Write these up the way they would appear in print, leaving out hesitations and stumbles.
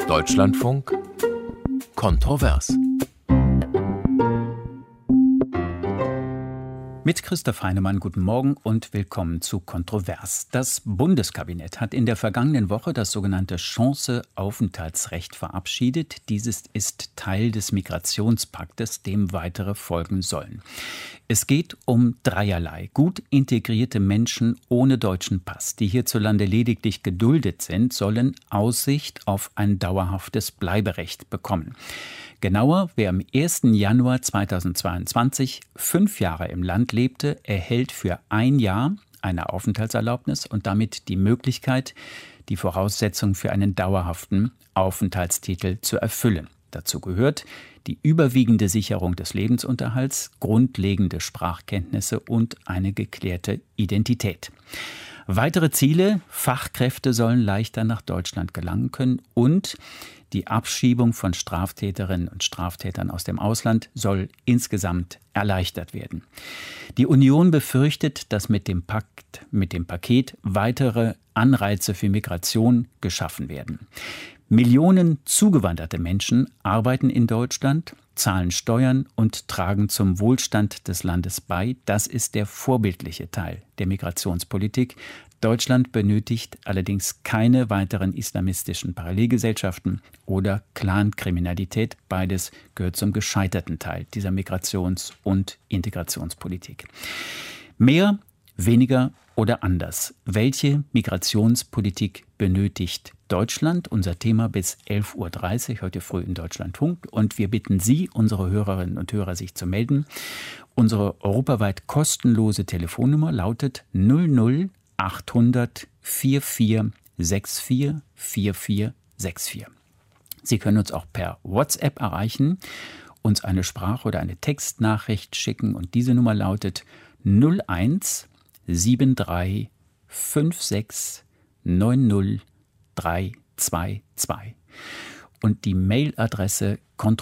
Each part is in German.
Deutschlandfunk Kontrovers. Mit Christoph Heinemann, guten Morgen und willkommen zu Kontrovers. Das Bundeskabinett hat in der vergangenen Woche das sogenannte Chance-Aufenthaltsrecht verabschiedet. Dieses ist Teil des Migrationspaktes, dem weitere folgen sollen. Es geht um dreierlei. Gut integrierte Menschen ohne deutschen Pass, die hierzulande lediglich geduldet sind, sollen Aussicht auf ein dauerhaftes Bleiberecht bekommen. Genauer, wer am 1. Januar 2022 5 Jahre im Land lebte, erhält für 1 Jahr eine Aufenthaltserlaubnis und damit die Möglichkeit, die Voraussetzungen für einen dauerhaften Aufenthaltstitel zu erfüllen. Dazu gehört die überwiegende Sicherung des Lebensunterhalts, grundlegende Sprachkenntnisse und eine geklärte Identität. Weitere Ziele: Fachkräfte sollen leichter nach Deutschland gelangen können und die Abschiebung von Straftäterinnen und Straftätern aus dem Ausland soll insgesamt erleichtert werden. Die Union befürchtet, dass mit dem Paket weitere Anreize für Migration geschaffen werden. Millionen zugewanderte Menschen arbeiten in Deutschland, zahlen Steuern und tragen zum Wohlstand des Landes bei. Das ist der vorbildliche Teil der Migrationspolitik. Deutschland benötigt allerdings keine weiteren islamistischen Parallelgesellschaften oder Clankriminalität. Beides gehört zum gescheiterten Teil dieser Migrations- und Integrationspolitik. Mehr, weniger oder anders? Welche Migrationspolitik benötigt Deutschland? Unser Thema bis 11.30 Uhr heute früh in Deutschlandfunk. Und wir bitten Sie, unsere Hörerinnen und Hörer, sich zu melden. Unsere europaweit kostenlose Telefonnummer lautet 00 800 4464 4464. Sie können uns auch per WhatsApp erreichen, uns eine Sprach- oder eine Textnachricht schicken und diese Nummer lautet 01 73 56 90 322 und die Mailadresse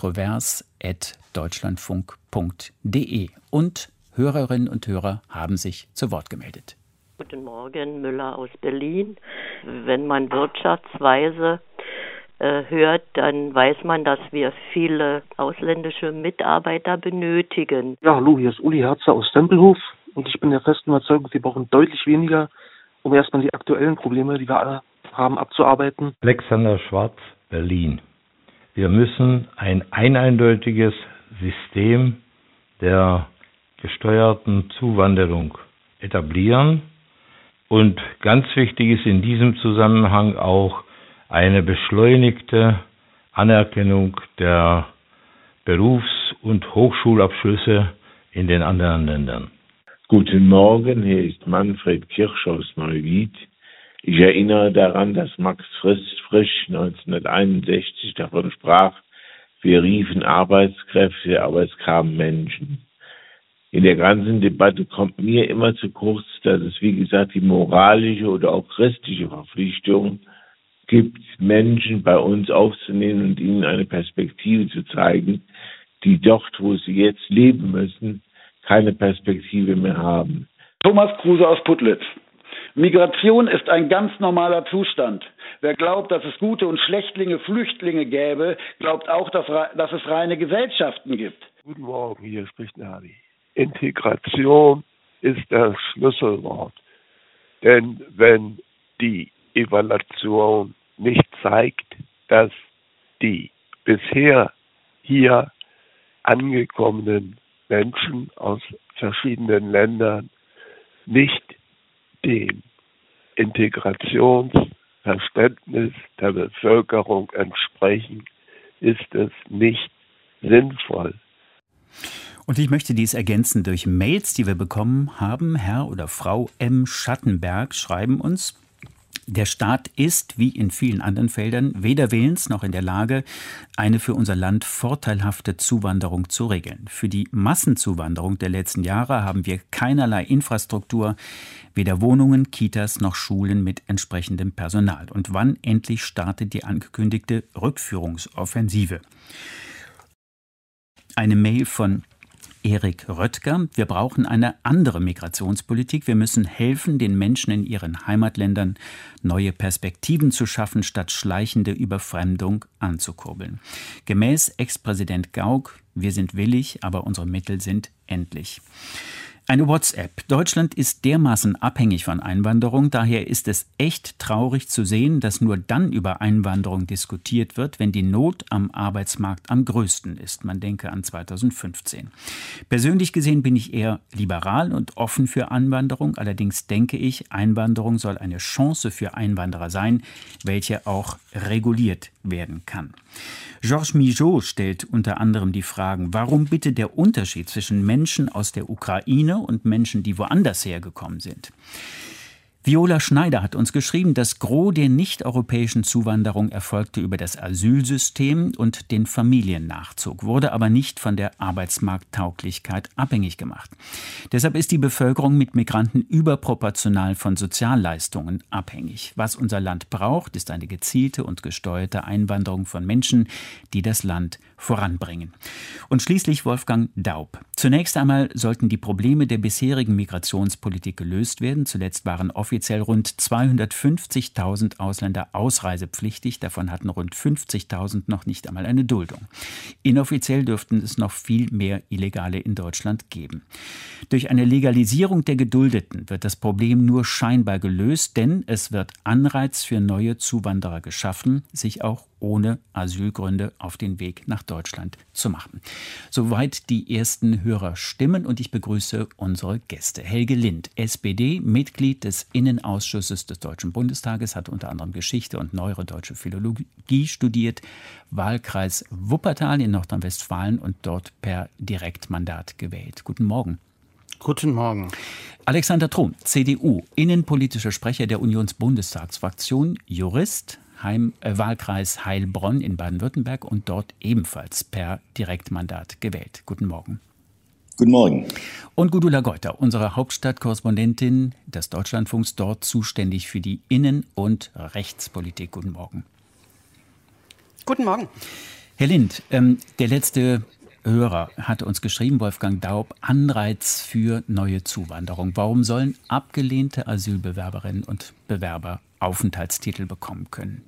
kontrovers@deutschlandfunk.de. Und Hörerinnen und Hörer haben sich zu Wort gemeldet. Guten Morgen, Müller aus Berlin. Wenn man Wirtschaftsweise hört, dann weiß man, dass wir viele ausländische Mitarbeiter benötigen. Ja, hallo, hier ist Uli Herzer aus Tempelhof und ich bin der festen Überzeugung, wir brauchen deutlich weniger, um erstmal die aktuellen Probleme, die wir alle haben, abzuarbeiten. Alexander Schwarz, Berlin. Wir müssen ein eindeutiges System der gesteuerten Zuwanderung etablieren. Und ganz wichtig ist in diesem Zusammenhang auch eine beschleunigte Anerkennung der Berufs- und Hochschulabschlüsse in den anderen Ländern. Guten Morgen, hier ist Manfred Kirsch aus Neuwied. Ich erinnere daran, dass Max Frisch 1961 davon sprach, wir riefen Arbeitskräfte, aber es kamen Menschen. In der ganzen Debatte kommt mir immer zu kurz, dass es, wie gesagt, die moralische oder auch christliche Verpflichtung gibt, Menschen bei uns aufzunehmen und ihnen eine Perspektive zu zeigen, die dort, wo sie jetzt leben müssen, keine Perspektive mehr haben. Thomas Kruse aus Putlitz. Migration ist ein ganz normaler Zustand. Wer glaubt, dass es gute und Schlechtlinge, Flüchtlinge gäbe, glaubt auch, dass es reine Gesellschaften gibt. Guten Morgen, hier spricht Nadi. Integration ist das Schlüsselwort. Denn wenn die Evaluation nicht zeigt, dass die bisher hier angekommenen Menschen aus verschiedenen Ländern nicht dem Integrationsverständnis der Bevölkerung entsprechen, ist es nicht sinnvoll. Und ich möchte dies ergänzen durch Mails, die wir bekommen haben. Herr oder Frau M. Schattenberg schreiben uns: Der Staat ist, wie in vielen anderen Feldern, weder willens noch in der Lage, eine für unser Land vorteilhafte Zuwanderung zu regeln. Für die Massenzuwanderung der letzten Jahre haben wir keinerlei Infrastruktur, weder Wohnungen, Kitas noch Schulen mit entsprechendem Personal. Und wann endlich startet die angekündigte Rückführungsoffensive? Eine Mail von Erik Röttger. Wir brauchen eine andere Migrationspolitik. Wir müssen helfen, den Menschen in ihren Heimatländern neue Perspektiven zu schaffen, statt schleichende Überfremdung anzukurbeln. Gemäß Ex-Präsident Gauck: Wir sind willig, aber unsere Mittel sind endlich. Eine WhatsApp. Deutschland ist dermaßen abhängig von Einwanderung. Daher ist es echt traurig zu sehen, dass nur dann über Einwanderung diskutiert wird, wenn die Not am Arbeitsmarkt am größten ist. Man denke an 2015. Persönlich gesehen bin ich eher liberal und offen für Einwanderung. Allerdings denke ich, Einwanderung soll eine Chance für Einwanderer sein, welche auch reguliert werden kann. Georges Mijaud stellt unter anderem die Fragen: Warum bitte der Unterschied zwischen Menschen aus der Ukraine und Menschen, die woanders hergekommen sind? Viola Schneider hat uns geschrieben, das Gros der nicht-europäischen Zuwanderung erfolgte über das Asylsystem und den Familiennachzug, wurde aber nicht von der Arbeitsmarkttauglichkeit abhängig gemacht. Deshalb ist die Bevölkerung mit Migranten überproportional von Sozialleistungen abhängig. Was unser Land braucht, ist eine gezielte und gesteuerte Einwanderung von Menschen, die das Land voranbringen. Und schließlich Wolfgang Daub. Zunächst einmal sollten die Probleme der bisherigen Migrationspolitik gelöst werden. Zuletzt waren offiziell rund 250.000 Ausländer ausreisepflichtig. Davon hatten rund 50.000 noch nicht einmal eine Duldung. Inoffiziell dürften es noch viel mehr Illegale in Deutschland geben. Durch eine Legalisierung der Geduldeten wird das Problem nur scheinbar gelöst, denn es wird Anreiz für neue Zuwanderer geschaffen, sich auch ohne Asylgründe auf den Weg nach Deutschland zu machen. Soweit die ersten Hörerstimmen und ich begrüße unsere Gäste. Helge Lind, SPD, Mitglied des Innenausschusses des Deutschen Bundestages, hat unter anderem Geschichte und neuere deutsche Philologie studiert, Wahlkreis Wuppertal in Nordrhein-Westfalen und dort per Direktmandat gewählt. Guten Morgen. Guten Morgen. Alexander Thron, CDU, innenpolitischer Sprecher der Unionsbundestagsfraktion, Jurist, Wahlkreis Heilbronn in Baden-Württemberg und dort ebenfalls per Direktmandat gewählt. Guten Morgen. Guten Morgen. Und Gudula Geuter, unsere Hauptstadtkorrespondentin des Deutschlandfunks, dort zuständig für die Innen- und Rechtspolitik. Guten Morgen. Guten Morgen. Herr Lind, der letzte Hörer hat uns geschrieben, Wolfgang Daub: Anreiz für neue Zuwanderung. Warum sollen abgelehnte Asylbewerberinnen und Bewerber Aufenthaltstitel bekommen können?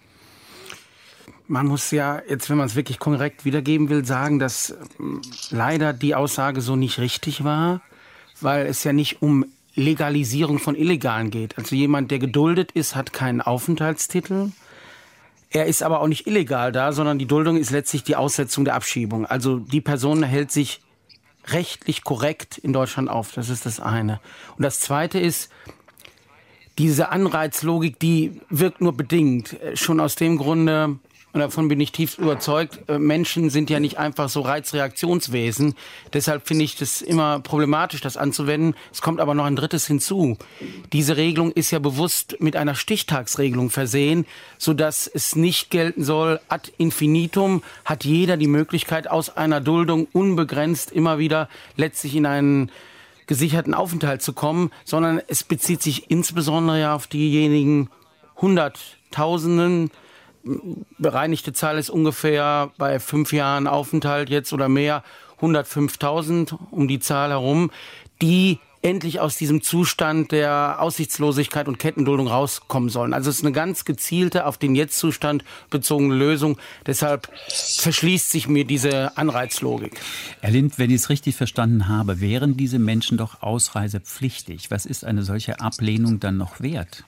Man muss ja jetzt, wenn man es wirklich korrekt wiedergeben will, sagen, dass leider die Aussage so nicht richtig war, weil es ja nicht um Legalisierung von Illegalen geht. Also jemand, der geduldet ist, hat keinen Aufenthaltstitel. Er ist aber auch nicht illegal da, sondern die Duldung ist letztlich die Aussetzung der Abschiebung. Also die Person hält sich rechtlich korrekt in Deutschland auf. Das ist das eine. Und das zweite ist, diese Anreizlogik, die wirkt nur bedingt. Schon aus dem Grunde, und davon bin ich tief überzeugt, Menschen sind ja nicht einfach so Reizreaktionswesen. Deshalb finde ich das immer problematisch, das anzuwenden. Es kommt aber noch ein drittes hinzu. Diese Regelung ist ja bewusst mit einer Stichtagsregelung versehen, sodass es nicht gelten soll, ad infinitum hat jeder die Möglichkeit, aus einer Duldung unbegrenzt immer wieder letztlich in einen gesicherten Aufenthalt zu kommen, sondern es bezieht sich insbesondere auf diejenigen Hunderttausenden. Bereinigte Zahl ist ungefähr bei 5 Jahren Aufenthalt jetzt oder mehr 105.000 um die Zahl herum, die endlich aus diesem Zustand der Aussichtslosigkeit und Kettenduldung rauskommen sollen. Also es ist eine ganz gezielte, auf den Jetzt-Zustand bezogene Lösung. Deshalb verschließt sich mir diese Anreizlogik. Herr Lind, wenn ich es richtig verstanden habe, wären diese Menschen doch ausreisepflichtig. Was ist eine solche Ablehnung dann noch wert?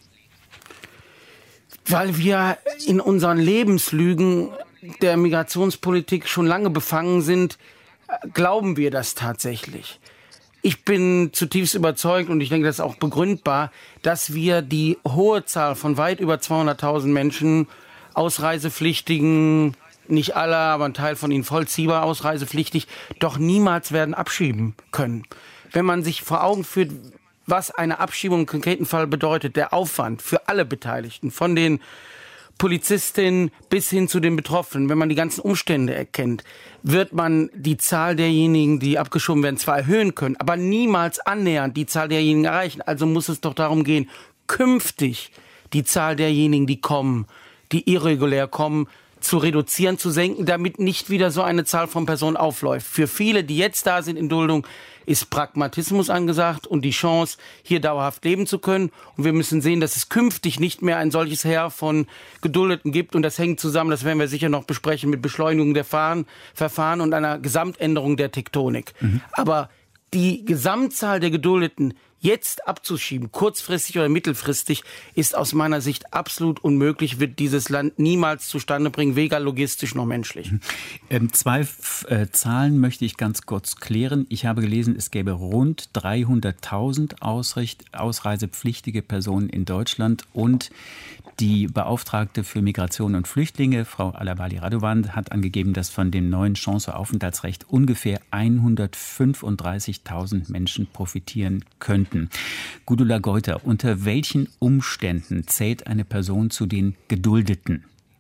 Weil wir in unseren Lebenslügen der Migrationspolitik schon lange befangen sind, glauben wir das tatsächlich. Ich bin zutiefst überzeugt, und ich denke, das ist auch begründbar, dass wir die hohe Zahl von weit über 200.000 Menschen, Ausreisepflichtigen, nicht alle, aber ein Teil von ihnen vollziehbar ausreisepflichtig, doch niemals werden abschieben können. Wenn man sich vor Augen führt, was eine Abschiebung im konkreten Fall bedeutet, der Aufwand für alle Beteiligten, von den Polizistinnen bis hin zu den Betroffenen, wenn man die ganzen Umstände erkennt, wird man die Zahl derjenigen, die abgeschoben werden, zwar erhöhen können, aber niemals annähernd die Zahl derjenigen erreichen. Also muss es doch darum gehen, künftig die Zahl derjenigen, die kommen, die irregulär kommen, zu reduzieren, zu senken, damit nicht wieder so eine Zahl von Personen aufläuft. Für viele, die jetzt da sind in Duldung, ist Pragmatismus angesagt und die Chance, hier dauerhaft leben zu können. Und wir müssen sehen, dass es künftig nicht mehr ein solches Heer von Geduldeten gibt. Und das hängt zusammen, das werden wir sicher noch besprechen, mit Beschleunigung der Verfahren und einer Gesamtänderung der Tektonik. Aber die Gesamtzahl der Geduldeten jetzt abzuschieben, kurzfristig oder mittelfristig, ist aus meiner Sicht absolut unmöglich, wird dieses Land niemals zustande bringen, weder logistisch noch menschlich. Zwei Zahlen möchte ich ganz kurz klären. Ich habe gelesen, es gäbe rund 300.000 ausreisepflichtige Personen in Deutschland und die Beauftragte für Migration und Flüchtlinge, Frau Alabali Radovan, hat angegeben, dass von dem neuen Chance-Aufenthaltsrecht ungefähr 135.000 Menschen profitieren könnten. Gudula Geuter, unter welchen Umständen zählt eine Person zu den Geduldeten?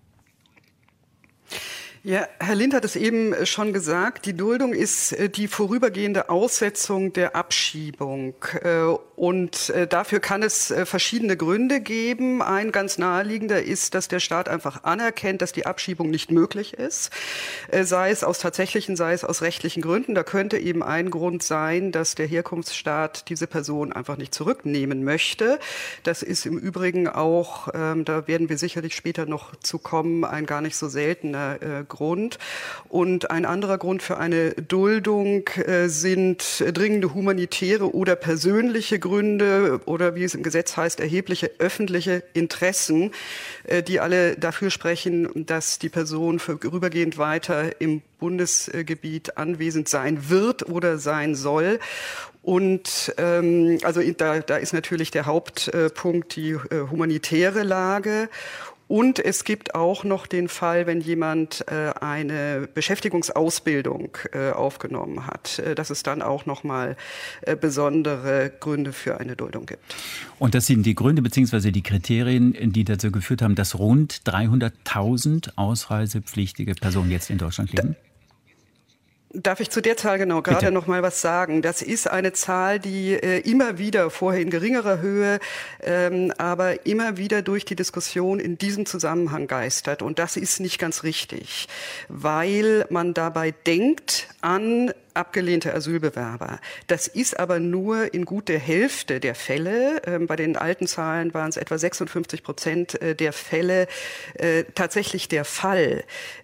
Ja, Herr Lind hat es eben schon gesagt, die Duldung ist die vorübergehende Aussetzung der Abschiebung. Und dafür kann es verschiedene Gründe geben. Ein ganz naheliegender ist, dass der Staat einfach anerkennt, dass die Abschiebung nicht möglich ist, sei es aus tatsächlichen, sei es aus rechtlichen Gründen. Da könnte eben ein Grund sein, dass der Herkunftsstaat diese Person einfach nicht zurücknehmen möchte. Das ist im Übrigen auch, da werden wir sicherlich später noch zu kommen, ein gar nicht so seltener Grund. Und ein anderer Grund für eine Duldung sind dringende humanitäre oder persönliche Gründe oder wie es im Gesetz heißt, erhebliche öffentliche Interessen, die alle dafür sprechen, dass die Person vorübergehend weiter im Bundesgebiet anwesend sein wird oder sein soll. Und also da ist natürlich der Hauptpunkt die humanitäre Lage. Und es gibt auch noch den Fall, wenn jemand eine Beschäftigungsausbildung aufgenommen hat, dass es dann auch noch mal besondere Gründe für eine Duldung gibt. Und das sind die Gründe bzw. die Kriterien, die dazu geführt haben, dass rund 300.000 ausreisepflichtige Personen jetzt in Deutschland leben? Darf ich zu der Zahl gerade noch mal was sagen? Das ist eine Zahl, die immer wieder, vorher in geringerer Höhe, aber immer wieder durch die Diskussion in diesem Zusammenhang geistert. Und das ist nicht ganz richtig, weil man dabei denkt an abgelehnte Asylbewerber. Das ist aber nur in gut der Hälfte der Fälle. Bei den alten Zahlen waren es etwa 56% der Fälle tatsächlich der Fall.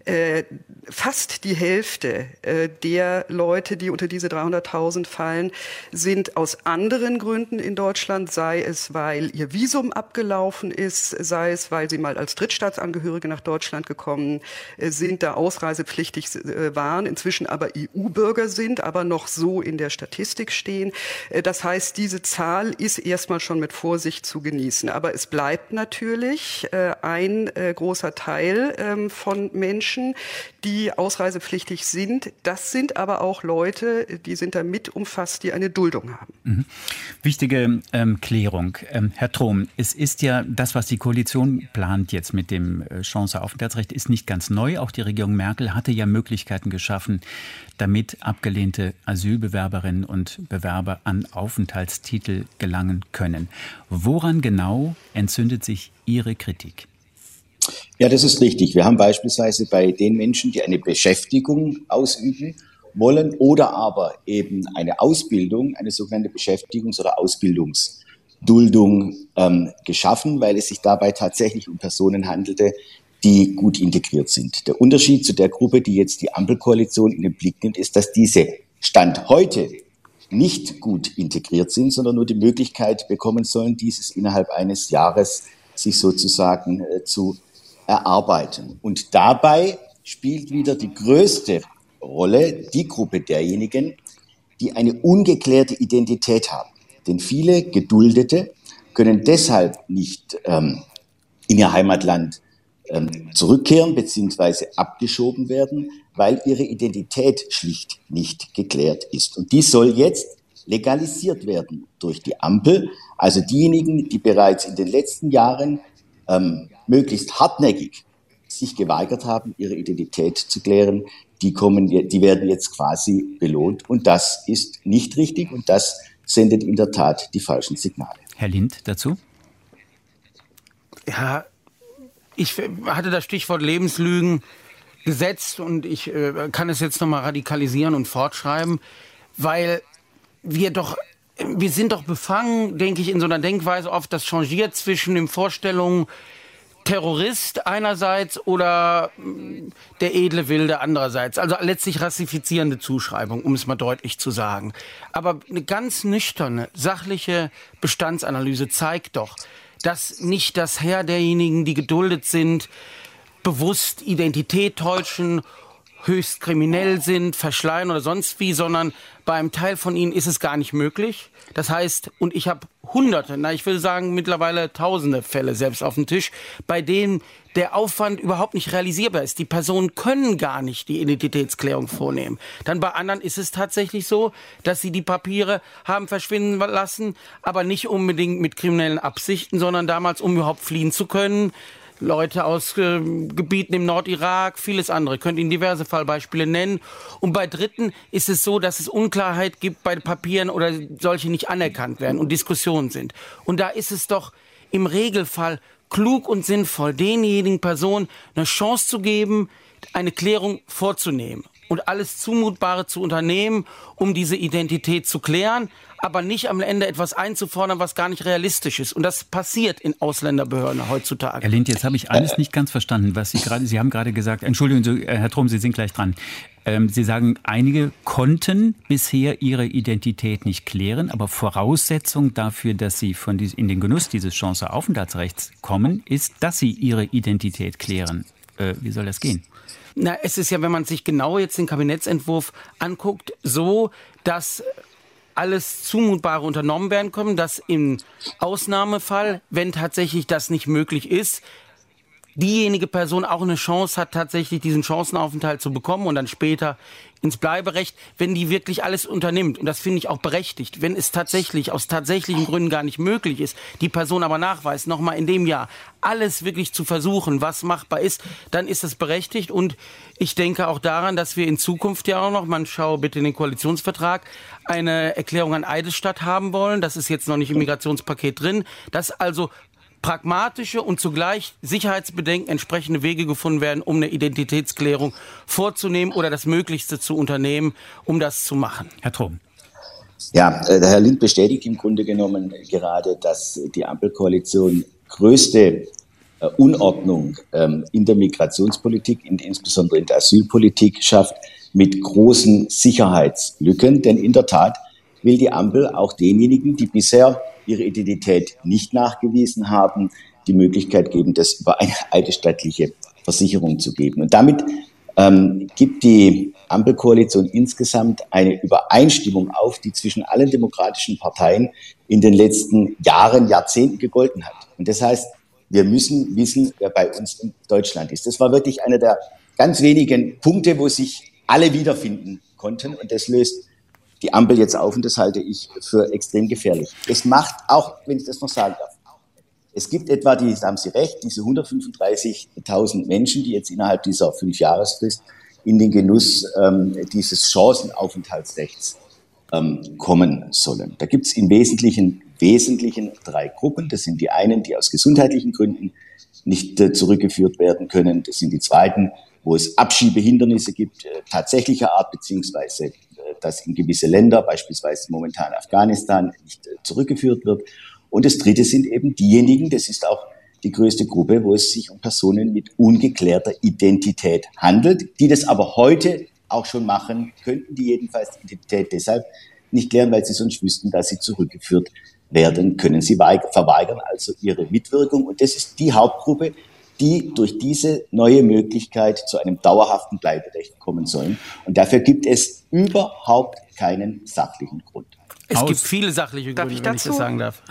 Fast die Hälfte der Leute, die unter diese 300.000 fallen, sind aus anderen Gründen in Deutschland, sei es, weil ihr Visum abgelaufen ist, sei es, weil sie mal als Drittstaatsangehörige nach Deutschland gekommen sind, da ausreisepflichtig waren, inzwischen aber EU-Bürger sind, aber noch so in der Statistik stehen. Das heißt, diese Zahl ist erstmal schon mit Vorsicht zu genießen. Aber es bleibt natürlich ein großer Teil von Menschen, die ausreisepflichtig sind. Das sind aber auch Leute, die sind da mit umfasst, die eine Duldung haben. Mhm. Wichtige Klärung. Herr Trom, es ist ja das, was die Koalition plant jetzt mit dem Chance-Aufenthaltsrecht, ist nicht ganz neu. Auch die Regierung Merkel hatte ja Möglichkeiten geschaffen, damit abgelehnte Asylbewerberinnen und Bewerber an Aufenthaltstitel gelangen können. Woran genau entzündet sich Ihre Kritik? Ja, das ist richtig. Wir haben beispielsweise bei den Menschen, die eine Beschäftigung ausüben wollen oder aber eben eine Ausbildung, eine sogenannte Beschäftigungs- oder Ausbildungsduldung geschaffen, weil es sich dabei tatsächlich um Personen handelte, die gut integriert sind. Der Unterschied zu der Gruppe, die jetzt die Ampelkoalition in den Blick nimmt, ist, dass diese Stand heute nicht gut integriert sind, sondern nur die Möglichkeit bekommen sollen, dieses innerhalb eines Jahres sich sozusagen zu erarbeiten. Und dabei spielt wieder die größte Rolle die Gruppe derjenigen, die eine ungeklärte Identität haben. Denn viele Geduldete können deshalb nicht in ihr Heimatland zurückkehren bzw. abgeschoben werden, weil ihre Identität schlicht nicht geklärt ist. Und dies soll jetzt legalisiert werden durch die Ampel. Also diejenigen, die bereits in den letzten Jahren möglichst hartnäckig sich geweigert haben, ihre Identität zu klären, die werden jetzt quasi belohnt. Und das ist nicht richtig und das sendet in der Tat die falschen Signale. Herr Lind dazu? Ja, ich hatte das Stichwort Lebenslügen gesetzt und ich kann es jetzt nochmal radikalisieren und fortschreiben, weil wir sind doch befangen, denke ich, in so einer Denkweise oft, das changiert zwischen den Vorstellungen Terrorist einerseits oder der edle Wilde andererseits. Also letztlich rassifizierende Zuschreibung, um es mal deutlich zu sagen. Aber eine ganz nüchterne, sachliche Bestandsanalyse zeigt doch, dass nicht das Heer derjenigen, die geduldet sind, bewusst Identität täuschen, höchst kriminell sind, verschleiern oder sonst wie, sondern bei einem Teil von ihnen ist es gar nicht möglich. Das heißt, und ich habe Hunderte, ich will sagen mittlerweile Tausende Fälle selbst auf dem Tisch, bei denen der Aufwand überhaupt nicht realisierbar ist. Die Personen können gar nicht die Identitätsklärung vornehmen. Dann bei anderen ist es tatsächlich so, dass sie die Papiere haben verschwinden lassen, aber nicht unbedingt mit kriminellen Absichten, sondern damals, um überhaupt fliehen zu können. Leute aus Gebieten im Nordirak, vieles andere. Ich könnte Ihnen diverse Fallbeispiele nennen. Und bei Dritten ist es so, dass es Unklarheit gibt bei Papieren oder solche nicht anerkannt werden und Diskussionen sind. Und da ist es doch im Regelfall klug und sinnvoll, denjenigen Personen eine Chance zu geben, eine Klärung vorzunehmen und alles Zumutbare zu unternehmen, um diese Identität zu klären, aber nicht am Ende etwas einzufordern, was gar nicht realistisch ist. Und das passiert in Ausländerbehörden heutzutage. Herr Lind, jetzt habe ich eines nicht ganz verstanden, was Sie haben gerade gesagt, Entschuldigung, Herr Trom, Sie sind gleich dran. Sie sagen, einige konnten bisher ihre Identität nicht klären, aber Voraussetzung dafür, dass sie in den Genuss dieses Chanceaufenthaltsrechts kommen, ist, dass sie ihre Identität klären. Wie soll das gehen? Na, es ist ja, wenn man sich genau jetzt den Kabinettsentwurf anguckt, so, dass alles Zumutbare unternommen werden können, dass im Ausnahmefall, wenn tatsächlich das nicht möglich ist, diejenige Person auch eine Chance hat, tatsächlich diesen Chancenaufenthalt zu bekommen und dann später ins Bleiberecht, wenn die wirklich alles unternimmt. Und das finde ich auch berechtigt. Wenn es tatsächlich aus tatsächlichen Gründen gar nicht möglich ist, die Person aber nachweist, nochmal in dem Jahr alles wirklich zu versuchen, was machbar ist, dann ist das berechtigt. Und ich denke auch daran, dass wir in Zukunft ja auch noch, man schaue bitte in den Koalitionsvertrag, eine Erklärung an Eidesstadt haben wollen. Das ist jetzt noch nicht im Migrationspaket drin. Dass also pragmatische und zugleich Sicherheitsbedenken entsprechende Wege gefunden werden, um eine Identitätsklärung vorzunehmen oder das Möglichste zu unternehmen, um das zu machen. Herr Trom. Ja, der Herr Lind bestätigt im Grunde genommen gerade, dass die Ampelkoalition größte Unordnung in der Migrationspolitik, insbesondere in der Asylpolitik, schafft mit großen Sicherheitslücken. Denn in der Tat will die Ampel auch denjenigen, die bisher ihre Identität nicht nachgewiesen haben, die Möglichkeit geben, das über eine eidesstattliche Versicherung zu geben. Und damit gibt die Ampelkoalition insgesamt eine Übereinstimmung auf, die zwischen allen demokratischen Parteien in den letzten Jahren, Jahrzehnten gegolten hat. Und das heißt, wir müssen wissen, wer bei uns in Deutschland ist. Das war wirklich einer der ganz wenigen Punkte, wo sich alle wiederfinden konnten. Und das löst die Ampel jetzt auf und das halte ich für extrem gefährlich. Es macht auch, wenn ich das noch sagen darf, es gibt etwa, da haben Sie recht, diese 135.000 Menschen, die jetzt innerhalb dieser 5-Jahresfrist in den Genuss dieses Chancenaufenthaltsrechts kommen sollen. Da gibt es im Wesentlichen 3 Gruppen. Das sind die einen, die aus gesundheitlichen Gründen nicht zurückgeführt werden können. Das sind die zweiten, wo es Abschiebehindernisse gibt, tatsächlicher Art, beziehungsweise dass in gewisse Länder, beispielsweise momentan Afghanistan, nicht zurückgeführt wird. Und das dritte sind eben diejenigen, das ist auch die größte Gruppe, wo es sich um Personen mit ungeklärter Identität handelt, die das aber heute auch schon machen könnten, die jedenfalls die Identität deshalb nicht klären, weil sie sonst wüssten, dass sie zurückgeführt werden können. Sie verweigern also ihre Mitwirkung. Und das ist die Hauptgruppe, die durch diese neue Möglichkeit zu einem dauerhaften Bleiberecht kommen sollen. Und dafür gibt es überhaupt keinen sachlichen Grund. Es gibt viele sachliche Gründe, wenn ich das sagen darf.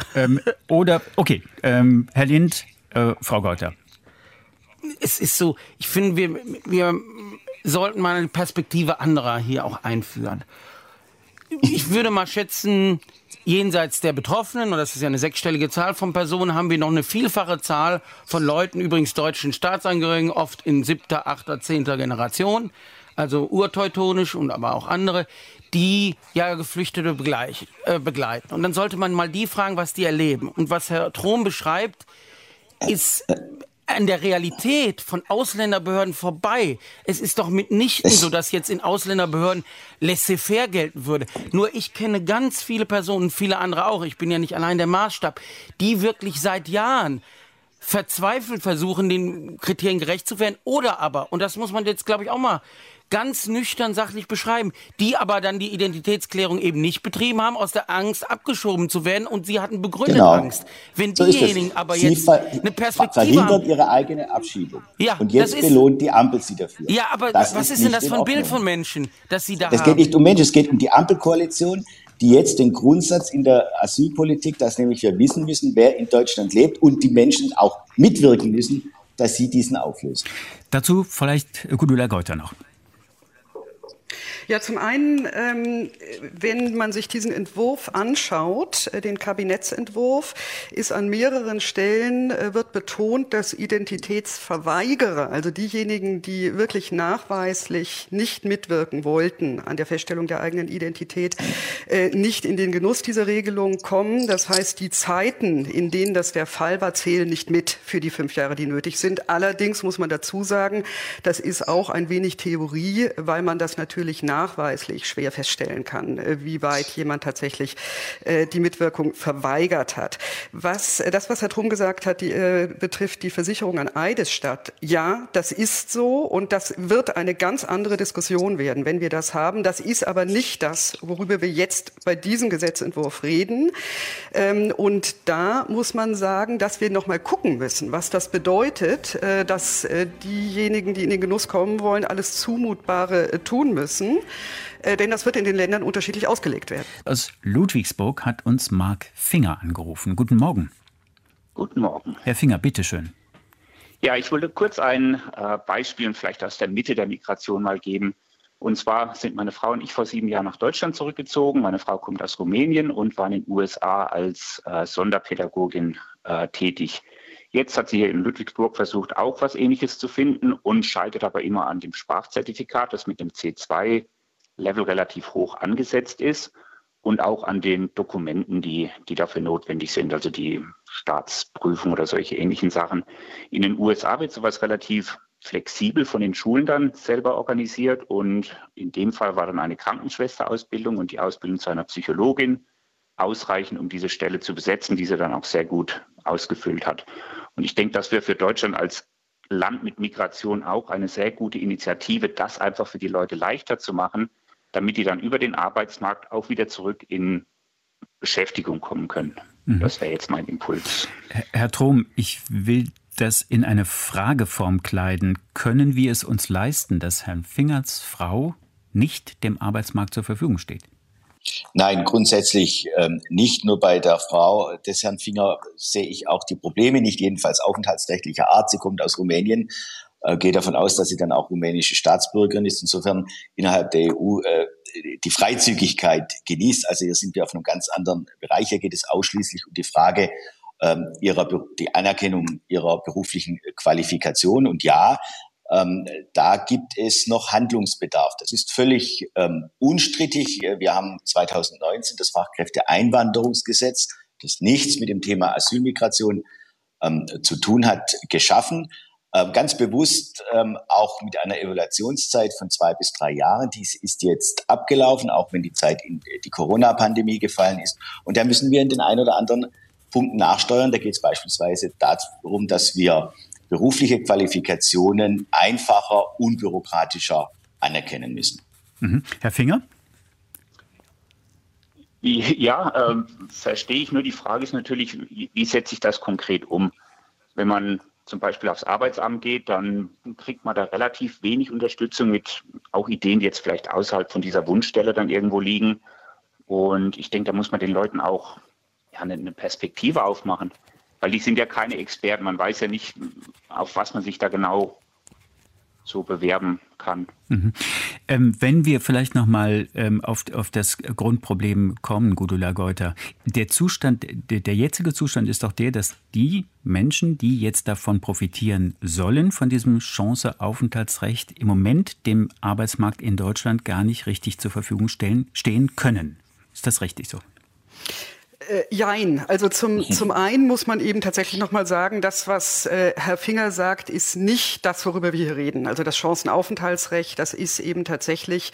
Herr Lind, Frau Geuter. Es ist so, ich finde, wir sollten mal eine Perspektive anderer hier auch einführen. Ich würde mal schätzen, jenseits der Betroffenen, und das ist ja eine 6-stellige Zahl von Personen, haben wir noch eine vielfache Zahl von Leuten, übrigens deutschen Staatsangehörigen, oft in 7., 8., 10. Generation, also urteutonisch und aber auch andere, die ja Geflüchtete begleiten. Und dann sollte man mal die fragen, was die erleben. Und was Herr Trom beschreibt, ist an der Realität von Ausländerbehörden vorbei. Es ist doch mitnichten so, dass jetzt in Ausländerbehörden laissez-faire gelten würde. Nur ich kenne ganz viele Personen, viele andere auch, ich bin ja nicht allein der Maßstab, die wirklich seit Jahren verzweifelt versuchen, den Kriterien gerecht zu werden. Oder aber, und das muss man jetzt, glaube ich, auch mal ganz nüchtern sachlich beschreiben, die aber dann die Identitätsklärung eben nicht betrieben haben, aus der Angst abgeschoben zu werden, und sie hatten begründet Angst. Wenn so diejenigen aber jetzt eine Perspektive verhindert haben, ihre eigene Abschiebung. Ja, und jetzt belohnt die Ampel sie dafür. Ja, aber was ist denn das für ein Bild von Menschen, das Sie da haben? Es geht nicht um Menschen, es geht um die Ampelkoalition, die jetzt den Grundsatz in der Asylpolitik, dass nämlich wir wissen müssen, wer in Deutschland lebt, und die Menschen auch mitwirken müssen, dass sie diesen auflösen. Dazu vielleicht Gudula Geuter noch. Ja, zum einen, wenn man sich diesen Entwurf anschaut, den Kabinettsentwurf, ist an mehreren Stellen wird betont, dass Identitätsverweigerer, also diejenigen, die wirklich nachweislich nicht mitwirken wollten an der Feststellung der eigenen Identität, nicht in den Genuss dieser Regelung kommen. Das heißt, die Zeiten, in denen das der Fall war, zählen nicht mit für die 5 Jahre, die nötig sind. Allerdings muss man dazu sagen, das ist auch ein wenig Theorie, weil man das natürlich nachweislich schwer feststellen kann, wie weit jemand tatsächlich die Mitwirkung verweigert hat. Was Herr Trum gesagt hat, betrifft die Versicherung an Eidesstatt. Ja, das ist so, und das wird eine ganz andere Diskussion werden, wenn wir das haben. Das ist aber nicht das, worüber wir jetzt bei diesem Gesetzentwurf reden. Und da muss man sagen, dass wir noch mal gucken müssen, was das bedeutet, dass diejenigen, die in den Genuss kommen wollen, alles Zumutbare tun müssen. Denn das wird in den Ländern unterschiedlich ausgelegt werden. Aus Ludwigsburg hat uns Marc Finger angerufen. Guten Morgen. Guten Morgen. Herr Finger, bitteschön. Ja, ich wollte kurz ein Beispiel vielleicht aus der Mitte der Migration mal geben. Und zwar sind meine Frau und ich vor 7 Jahren nach Deutschland zurückgezogen. Meine Frau kommt aus Rumänien und war in den USA als Sonderpädagogin tätig. Jetzt hat sie hier in Ludwigsburg versucht, auch was Ähnliches zu finden, und scheitert aber immer an dem Sprachzertifikat, das mit dem C2-Level relativ hoch angesetzt ist, und auch an den Dokumenten, die dafür notwendig sind, also die Staatsprüfung oder solche ähnlichen Sachen. In den USA wird sowas relativ flexibel von den Schulen dann selber organisiert, und in dem Fall war dann eine Krankenschwesterausbildung und die Ausbildung zu einer Psychologin ausreichend, um diese Stelle zu besetzen, die sie dann auch sehr gut ausgefüllt hat. Und ich denke, das wäre für Deutschland als Land mit Migration auch eine sehr gute Initiative, das einfach für die Leute leichter zu machen, damit die dann über den Arbeitsmarkt auch wieder zurück in Beschäftigung kommen können. Das wäre jetzt mein Impuls. Herr Trom, ich will das in eine Frageform kleiden. Können wir es uns leisten, dass Herrn Fingers Frau nicht dem Arbeitsmarkt zur Verfügung steht? Nein, grundsätzlich nicht. Nur bei der Frau des Herrn Finger sehe ich auch die Probleme, nicht jedenfalls aufenthaltsrechtlicher Art. Sie kommt aus Rumänien, gehe davon aus, dass sie dann auch rumänische Staatsbürgerin ist, insofern innerhalb der EU die Freizügigkeit genießt. Also hier sind wir auf einem ganz anderen Bereich. Hier geht es ausschließlich um die Frage die Anerkennung ihrer beruflichen Qualifikation. Und ja, da gibt es noch Handlungsbedarf. Das ist völlig unstrittig. Wir haben 2019 das Fachkräfteeinwanderungsgesetz, das nichts mit dem Thema Asylmigration zu tun hat, geschaffen. Ganz bewusst auch mit einer Evaluationszeit von 2 bis 3 Jahren. Dies ist jetzt abgelaufen, auch wenn die Zeit in die Corona-Pandemie gefallen ist. Und da müssen wir in den ein oder anderen Punkten nachsteuern. Da geht es beispielsweise darum, dass wir berufliche Qualifikationen einfacher, unbürokratischer anerkennen müssen. Herr Finger? Ja, verstehe ich. Nur die Frage ist natürlich, wie setze ich das konkret um? Wenn man zum Beispiel aufs Arbeitsamt geht, dann kriegt man da relativ wenig Unterstützung mit auch Ideen, die jetzt vielleicht außerhalb von dieser Wunschstelle dann irgendwo liegen. Und ich denke, da muss man den Leuten auch eine Perspektive aufmachen. Weil die sind ja keine Experten. Man weiß ja nicht, auf was man sich da genau so bewerben kann. Wenn wir vielleicht noch mal auf das Grundproblem kommen, Gudula Geuter. Der jetzige Zustand ist doch der, dass die Menschen, die jetzt davon profitieren sollen, von diesem Chanceaufenthaltsrecht, im Moment dem Arbeitsmarkt in Deutschland gar nicht richtig zur Verfügung stehen können. Ist das richtig so? Jein. Also zum einen muss man eben tatsächlich nochmal sagen, das, was Herr Finger sagt, ist nicht das, worüber wir hier reden. Also das Chancenaufenthaltsrecht, das ist eben tatsächlich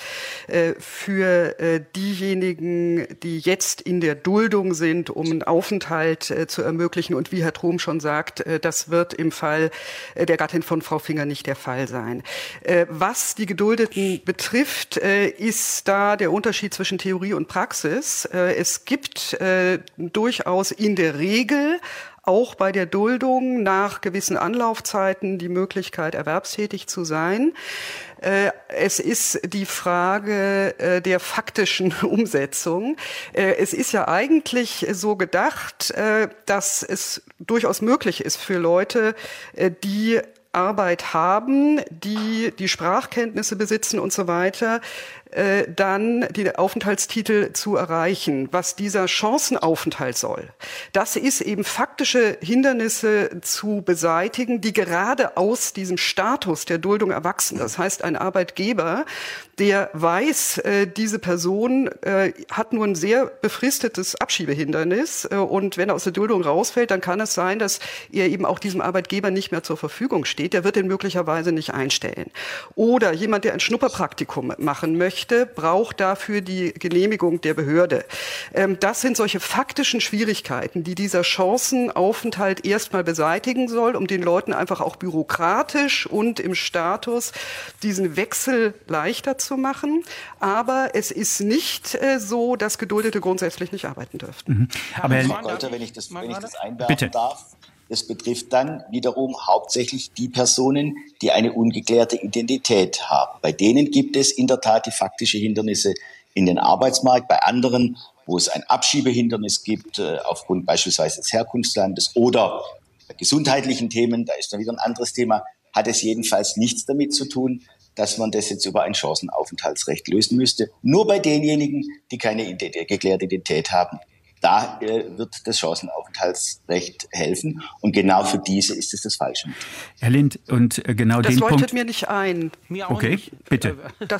für diejenigen, die jetzt in der Duldung sind, um einen Aufenthalt zu ermöglichen. Und wie Herr Trom schon sagt, das wird im Fall der Gattin von Frau Finger nicht der Fall sein. Was die Geduldeten betrifft, ist da der Unterschied zwischen Theorie und Praxis. Es gibt durchaus in der Regel auch bei der Duldung nach gewissen Anlaufzeiten die Möglichkeit, erwerbstätig zu sein. Es ist die Frage der faktischen Umsetzung. Es ist ja eigentlich so gedacht, dass es durchaus möglich ist für Leute, die Arbeit haben, die Sprachkenntnisse besitzen und so weiter, dann die Aufenthaltstitel zu erreichen. Was dieser Chancenaufenthalt soll, das ist eben faktische Hindernisse zu beseitigen, die gerade aus diesem Status der Duldung erwachsen. Das heißt, ein Arbeitgeber, der weiß, diese Person hat nur ein sehr befristetes Abschiebehindernis und wenn er aus der Duldung rausfällt, dann kann es sein, dass er eben auch diesem Arbeitgeber nicht mehr zur Verfügung steht. Der wird ihn möglicherweise nicht einstellen. Oder jemand, der ein Schnupperpraktikum machen möchte, braucht dafür die Genehmigung der Behörde. Das sind solche faktischen Schwierigkeiten, die dieser Chancenaufenthalt erstmal beseitigen soll, um den Leuten einfach auch bürokratisch und im Status diesen Wechsel leichter zu machen. Aber es ist nicht so, dass Geduldete grundsätzlich nicht arbeiten dürften. Aber Herr Golter, wenn ich das einwerfen darf, das betrifft dann wiederum hauptsächlich die Personen, die eine ungeklärte Identität haben. Bei denen gibt es in der Tat die faktische Hindernisse in den Arbeitsmarkt. Bei anderen, wo es ein Abschiebehindernis gibt, aufgrund beispielsweise des Herkunftslandes oder gesundheitlichen Themen, da ist dann wieder ein anderes Thema, hat es jedenfalls nichts damit zu tun, dass man das jetzt über ein Chancenaufenthaltsrecht lösen müsste. Nur bei denjenigen, die keine geklärte Identität haben. Da wird das Chancenaufenthaltsrecht helfen. Und genau für diese ist es das Falsche. Herr Lind, und genau das den Punkt... Das leuchtet mir nicht ein. Mir auch okay, nicht. Bitte.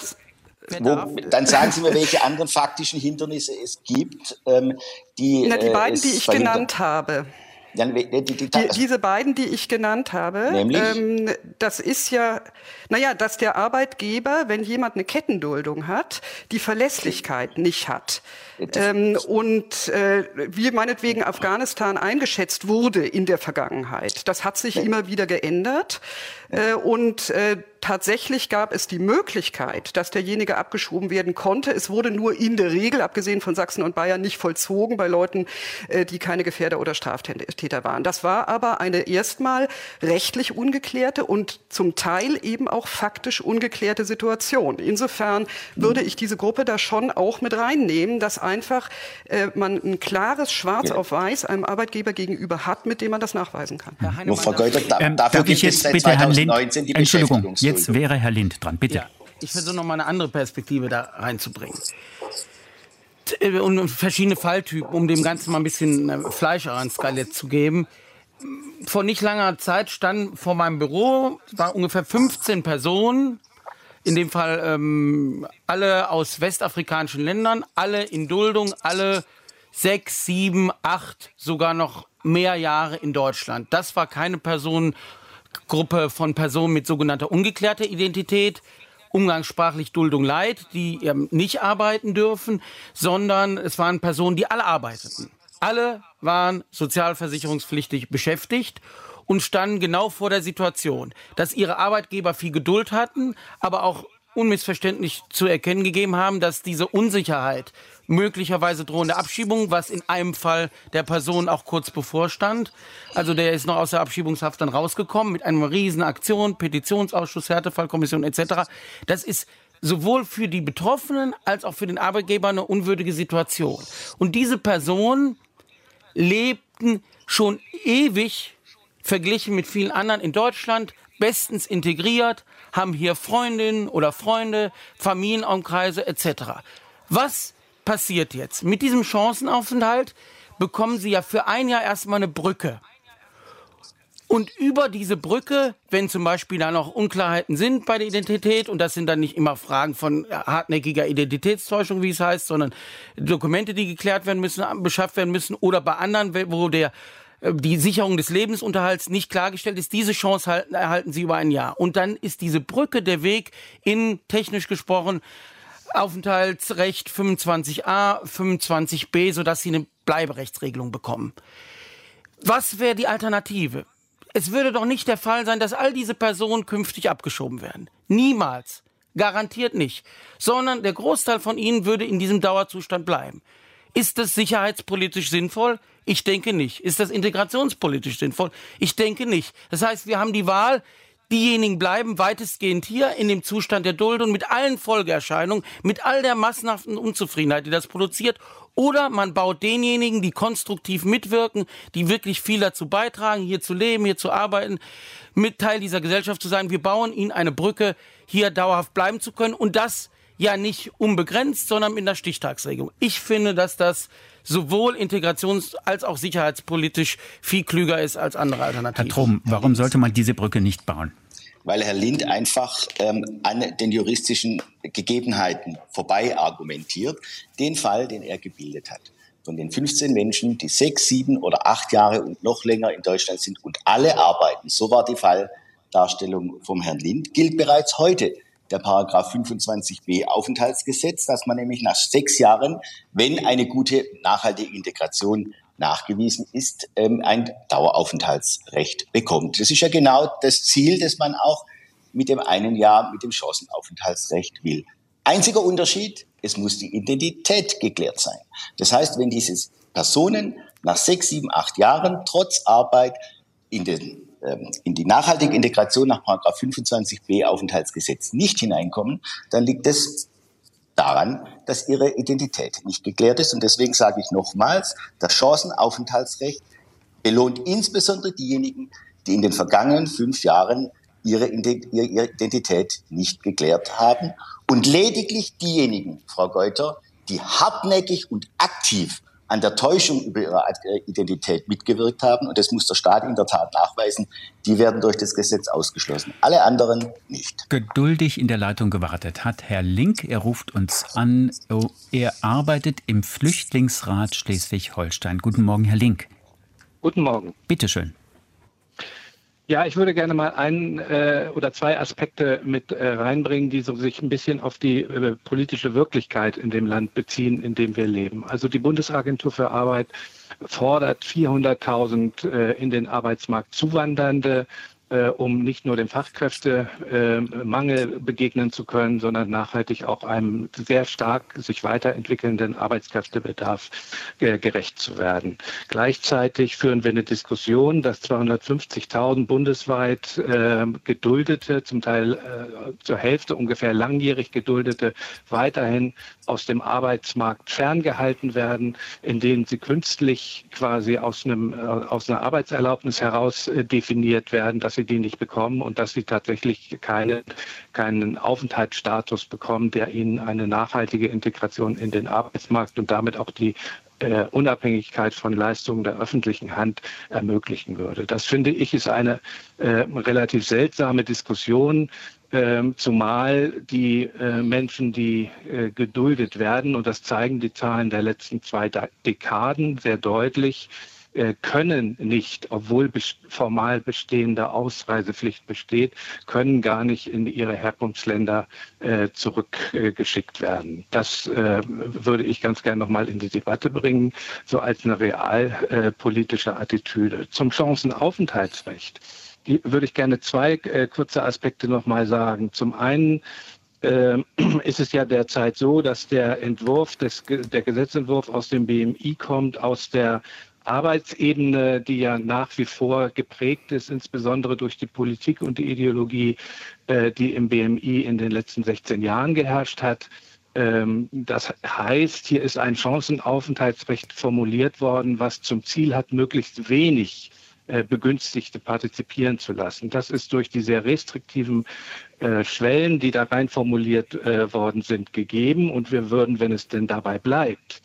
Dann sagen Sie mir, welche anderen faktischen Hindernisse es gibt, die... die beiden, die ich genannt habe. Diese beiden, die ich genannt habe, das ist ja, dass der Arbeitgeber, wenn jemand eine Kettenduldung hat, die Verlässlichkeit nicht hat. Und wie meinetwegen Afghanistan eingeschätzt wurde in der Vergangenheit. Das hat sich immer wieder geändert. Und tatsächlich gab es die Möglichkeit, dass derjenige abgeschoben werden konnte. Es wurde nur in der Regel, abgesehen von Sachsen und Bayern, nicht vollzogen bei Leuten, die keine Gefährder oder Straftäter waren. Das war aber eine erstmal rechtlich ungeklärte und zum Teil eben auch faktisch ungeklärte Situation. Insofern würde ich diese Gruppe da schon auch mit reinnehmen, dass einfach man ein klares Schwarz auf Weiß einem Arbeitgeber gegenüber hat, mit dem man das nachweisen kann. Nur Frau Golter, dafür gibt es seit 2019 die Beschäftigungsduldung. Jetzt wäre Herr Lind dran, bitte. Ja, ich versuche noch mal eine andere Perspektive da reinzubringen. Und verschiedene Falltypen, um dem Ganzen mal ein bisschen Fleisch ans Skelett zu geben. Vor nicht langer Zeit standen vor meinem Büro, waren ungefähr 15 Personen, in dem Fall alle aus westafrikanischen Ländern, alle in Duldung, alle 6, 7, 8, sogar noch mehr Jahre in Deutschland. Das war keine Personengruppe von Personen mit sogenannter ungeklärter Identität, umgangssprachlich Duldung Light, die nicht arbeiten dürfen, sondern es waren Personen, die alle arbeiteten. Alle waren sozialversicherungspflichtig beschäftigt und standen genau vor der Situation, dass ihre Arbeitgeber viel Geduld hatten, aber auch unmissverständlich zu erkennen gegeben haben, dass diese Unsicherheit, möglicherweise drohende Abschiebung, was in einem Fall der Person auch kurz bevorstand, also der ist noch aus der Abschiebungshaft dann rausgekommen mit einer riesen Aktion, Petitionsausschuss, Härtefallkommission etc. Das ist sowohl für die Betroffenen als auch für den Arbeitgeber eine unwürdige Situation. Und diese Personen lebten schon ewig, verglichen mit vielen anderen in Deutschland, bestens integriert, haben hier Freundinnen oder Freunde, Familienumkreise etc. Was passiert jetzt? Mit diesem Chancenaufenthalt bekommen sie ja für ein Jahr erstmal eine Brücke. Und über diese Brücke, wenn zum Beispiel da noch Unklarheiten sind bei der Identität, und das sind dann nicht immer Fragen von hartnäckiger Identitätstäuschung, wie es heißt, sondern Dokumente, die geklärt werden müssen, beschafft werden müssen, oder bei anderen, wo die Sicherung des Lebensunterhalts nicht klargestellt ist, diese Chance erhalten sie über ein Jahr. Und dann ist diese Brücke der Weg in, technisch gesprochen, Aufenthaltsrecht 25a, 25b, sodass sie eine Bleiberechtsregelung bekommen. Was wäre die Alternative? Es würde doch nicht der Fall sein, dass all diese Personen künftig abgeschoben werden. Niemals. Garantiert nicht. Sondern der Großteil von ihnen würde in diesem Dauerzustand bleiben. Ist das sicherheitspolitisch sinnvoll? Ich denke nicht. Ist das integrationspolitisch sinnvoll? Ich denke nicht. Das heißt, wir haben die Wahl, diejenigen bleiben weitestgehend hier in dem Zustand der Duldung mit allen Folgeerscheinungen, mit all der massenhaften Unzufriedenheit, die das produziert. Oder man baut denjenigen, die konstruktiv mitwirken, die wirklich viel dazu beitragen, hier zu leben, hier zu arbeiten, mit Teil dieser Gesellschaft zu sein. Wir bauen ihnen eine Brücke, hier dauerhaft bleiben zu können. Und das ja nicht unbegrenzt, sondern mit einer Stichtagsregelung. Ich finde, dass das sowohl integrations- als auch sicherheitspolitisch viel klüger ist als andere Alternativen. Herr Trom, warum sollte man diese Brücke nicht bauen? Weil Herr Lind einfach an den juristischen Gegebenheiten vorbei argumentiert, den Fall, den er gebildet hat. Von den 15 Menschen, die 6, 7 oder 8 Jahre und noch länger in Deutschland sind und alle arbeiten, so war die Falldarstellung vom Herrn Lind, gilt bereits heute der Paragraph 25b Aufenthaltsgesetz, dass man nämlich nach 6 Jahren, wenn eine gute, nachhaltige Integration nachgewiesen ist, ein Daueraufenthaltsrecht bekommt. Das ist ja genau das Ziel, das man auch mit dem einen Jahr mit dem Chancenaufenthaltsrecht will. Einziger Unterschied, es muss die Identität geklärt sein. Das heißt, wenn diese Personen nach 6, 7, 8 Jahren trotz Arbeit in die nachhaltige Integration nach § 25b Aufenthaltsgesetz nicht hineinkommen, dann liegt es daran, dass ihre Identität nicht geklärt ist. Und deswegen sage ich nochmals, das Chancenaufenthaltsrecht belohnt insbesondere diejenigen, die in den vergangenen 5 Jahren ihre Identität nicht geklärt haben. Und lediglich diejenigen, Frau Geuter, die hartnäckig und aktiv an der Täuschung über ihre Identität mitgewirkt haben, und das muss der Staat in der Tat nachweisen, die werden durch das Gesetz ausgeschlossen. Alle anderen nicht. Geduldig in der Leitung gewartet hat Herr Link. Er ruft uns an. Er arbeitet im Flüchtlingsrat Schleswig-Holstein. Guten Morgen, Herr Link. Guten Morgen. Bitte schön. Ja, ich würde gerne mal ein oder zwei Aspekte mit reinbringen, die so sich ein bisschen auf die politische Wirklichkeit in dem Land beziehen, in dem wir leben. Also die Bundesagentur für Arbeit fordert 400.000 in den Arbeitsmarkt Zuwandernde, um nicht nur dem Fachkräftemangel begegnen zu können, sondern nachhaltig auch einem sehr stark sich weiterentwickelnden Arbeitskräftebedarf gerecht zu werden. Gleichzeitig führen wir eine Diskussion, dass 250.000 bundesweit Geduldete, zum Teil zur Hälfte ungefähr langjährig Geduldete, weiterhin aus dem Arbeitsmarkt ferngehalten werden, in denen sie künstlich quasi aus einer Arbeitserlaubnis heraus definiert werden, dass sie die nicht bekommen und dass sie tatsächlich keinen Aufenthaltsstatus bekommen, der ihnen eine nachhaltige Integration in den Arbeitsmarkt und damit auch die Unabhängigkeit von Leistungen der öffentlichen Hand ermöglichen würde. Das, finde ich, ist eine relativ seltsame Diskussion, zumal die Menschen, die geduldet werden, und das zeigen die Zahlen der letzten 2 Dekaden sehr deutlich, können nicht, obwohl formal bestehende Ausreisepflicht besteht, können gar nicht in ihre Herkunftsländer zurückgeschickt werden. Das würde ich ganz gerne nochmal in die Debatte bringen, so als eine realpolitische Attitüde. Zum Chancenaufenthaltsrecht würde ich gerne 2 kurze Aspekte nochmal sagen. Zum einen ist es ja derzeit so, dass der Gesetzentwurf aus dem BMI kommt, aus der Arbeitsebene, die ja nach wie vor geprägt ist, insbesondere durch die Politik und die Ideologie, die im BMI in den letzten 16 Jahren geherrscht hat. Das heißt, hier ist ein Chancenaufenthaltsrecht formuliert worden, was zum Ziel hat, möglichst wenig Begünstigte partizipieren zu lassen. Das ist durch die sehr restriktiven Schwellen, die da rein formuliert worden sind, gegeben. Und wir würden, wenn es denn dabei bleibt,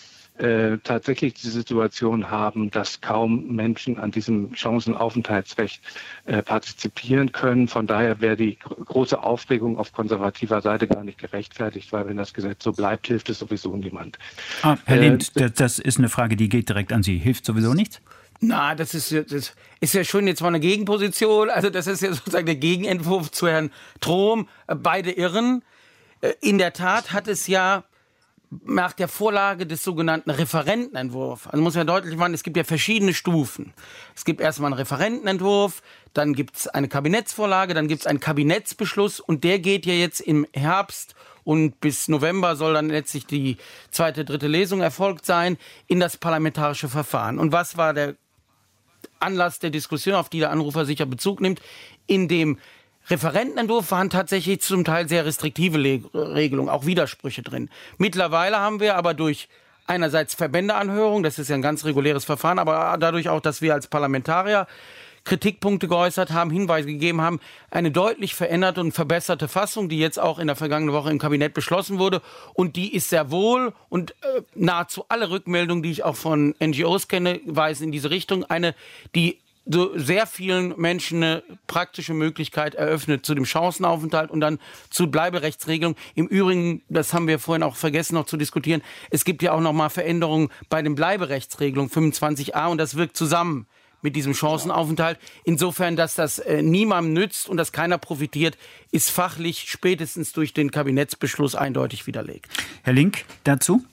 tatsächlich die Situation haben, dass kaum Menschen an diesem Chancenaufenthaltsrecht partizipieren können. Von daher wäre die große Aufregung auf konservativer Seite gar nicht gerechtfertigt, weil wenn das Gesetz so bleibt, hilft es sowieso niemand. Herr Lind, das ist eine Frage, die geht direkt an Sie. Hilft sowieso nichts? Na, das ist ja schon jetzt mal eine Gegenposition. Also das ist ja sozusagen der Gegenentwurf zu Herrn Trom. Beide irren. In der Tat hat es ja nach der Vorlage des sogenannten Referentenentwurfs, also muss man deutlich machen, es gibt ja verschiedene Stufen. Es gibt erstmal einen Referentenentwurf, dann gibt es eine Kabinettsvorlage, dann gibt es einen Kabinettsbeschluss und der geht ja jetzt im Herbst und bis November soll dann letztlich die zweite, dritte Lesung erfolgt sein in das parlamentarische Verfahren. Und was war der Anlass der Diskussion, auf die der Anrufer sicher Bezug nimmt? In dem Referentenentwurf waren tatsächlich zum Teil sehr restriktive Regelungen, auch Widersprüche drin. Mittlerweile haben wir aber durch einerseits Verbändeanhörung, das ist ja ein ganz reguläres Verfahren, aber dadurch auch, dass wir als Parlamentarier Kritikpunkte geäußert haben, Hinweise gegeben haben, eine deutlich veränderte und verbesserte Fassung, die jetzt auch in der vergangenen Woche im Kabinett beschlossen wurde. Und die ist sehr wohl und nahezu alle Rückmeldungen, die ich auch von NGOs kenne, weisen in diese Richtung. Eine, die so sehr vielen Menschen eine praktische Möglichkeit eröffnet zu dem Chancenaufenthalt und dann zu Bleiberechtsregelungen. Im Übrigen, das haben wir vorhin auch vergessen noch zu diskutieren, es gibt ja auch noch mal Veränderungen bei den Bleiberechtsregelungen 25a und das wirkt zusammen mit diesem Chancenaufenthalt. Insofern, dass das niemandem nützt und dass keiner profitiert, ist fachlich spätestens durch den Kabinettsbeschluss eindeutig widerlegt. Herr Link, dazu?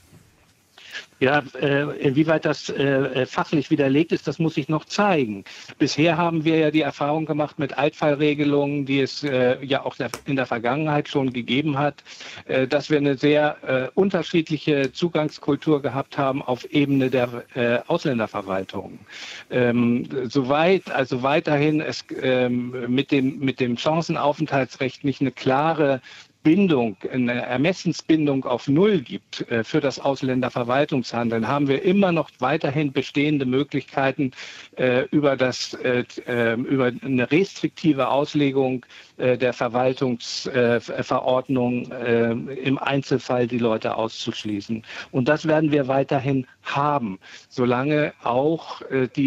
Ja, inwieweit das fachlich widerlegt ist, das muss sich noch zeigen. Bisher haben wir ja die Erfahrung gemacht mit Altfallregelungen, die es ja auch in der Vergangenheit schon gegeben hat, dass wir eine sehr unterschiedliche Zugangskultur gehabt haben auf Ebene der Ausländerverwaltung. Soweit also weiterhin es mit dem Chancenaufenthaltsrecht nicht eine klare Bindung, eine Ermessensbindung auf Null gibt für das Ausländerverwaltungshandeln, haben wir immer noch weiterhin bestehende Möglichkeiten über eine restriktive Auslegung der Verwaltungsverordnung im Einzelfall die Leute auszuschließen. Und das werden wir weiterhin haben, solange auch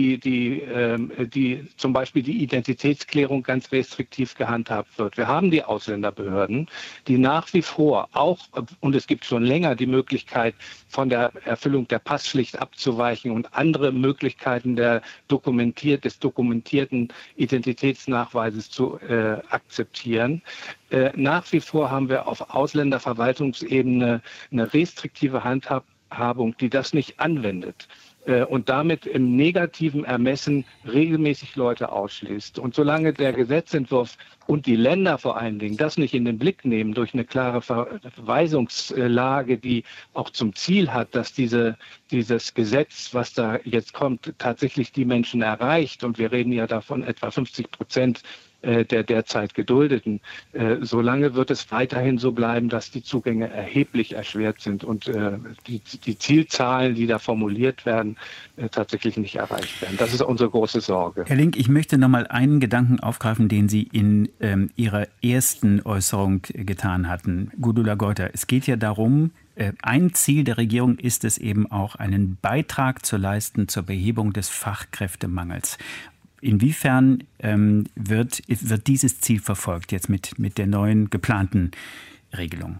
zum Beispiel die Identitätsklärung ganz restriktiv gehandhabt wird. Wir haben die Ausländerbehörden, die nach wie vor auch, und es gibt schon länger die Möglichkeit, von der Erfüllung der Passpflicht abzuweichen und andere Möglichkeiten des dokumentierten Identitätsnachweises zu akzeptieren. Nach wie vor haben wir auf Ausländerverwaltungsebene eine restriktive Handhabung, die das nicht anwendet und damit im negativen Ermessen regelmäßig Leute ausschließt. Und solange der Gesetzentwurf und die Länder vor allen Dingen das nicht in den Blick nehmen durch eine klare Verweisungslage, die auch zum Ziel hat, dass dieses Gesetz, was da jetzt kommt, tatsächlich die Menschen erreicht, und wir reden ja davon etwa 50% der derzeit Geduldeten. Solange wird es weiterhin so bleiben, dass die Zugänge erheblich erschwert sind und die Zielzahlen, die da formuliert werden, tatsächlich nicht erreicht werden. Das ist unsere große Sorge. Herr Link, ich möchte noch mal einen Gedanken aufgreifen, den Sie in Ihrer ersten Äußerung getan hatten. Gudula Geuter, es geht ja darum, ein Ziel der Regierung ist es eben auch, einen Beitrag zu leisten zur Behebung des Fachkräftemangels. Inwiefern wird dieses Ziel verfolgt jetzt mit der neuen geplanten Regelung?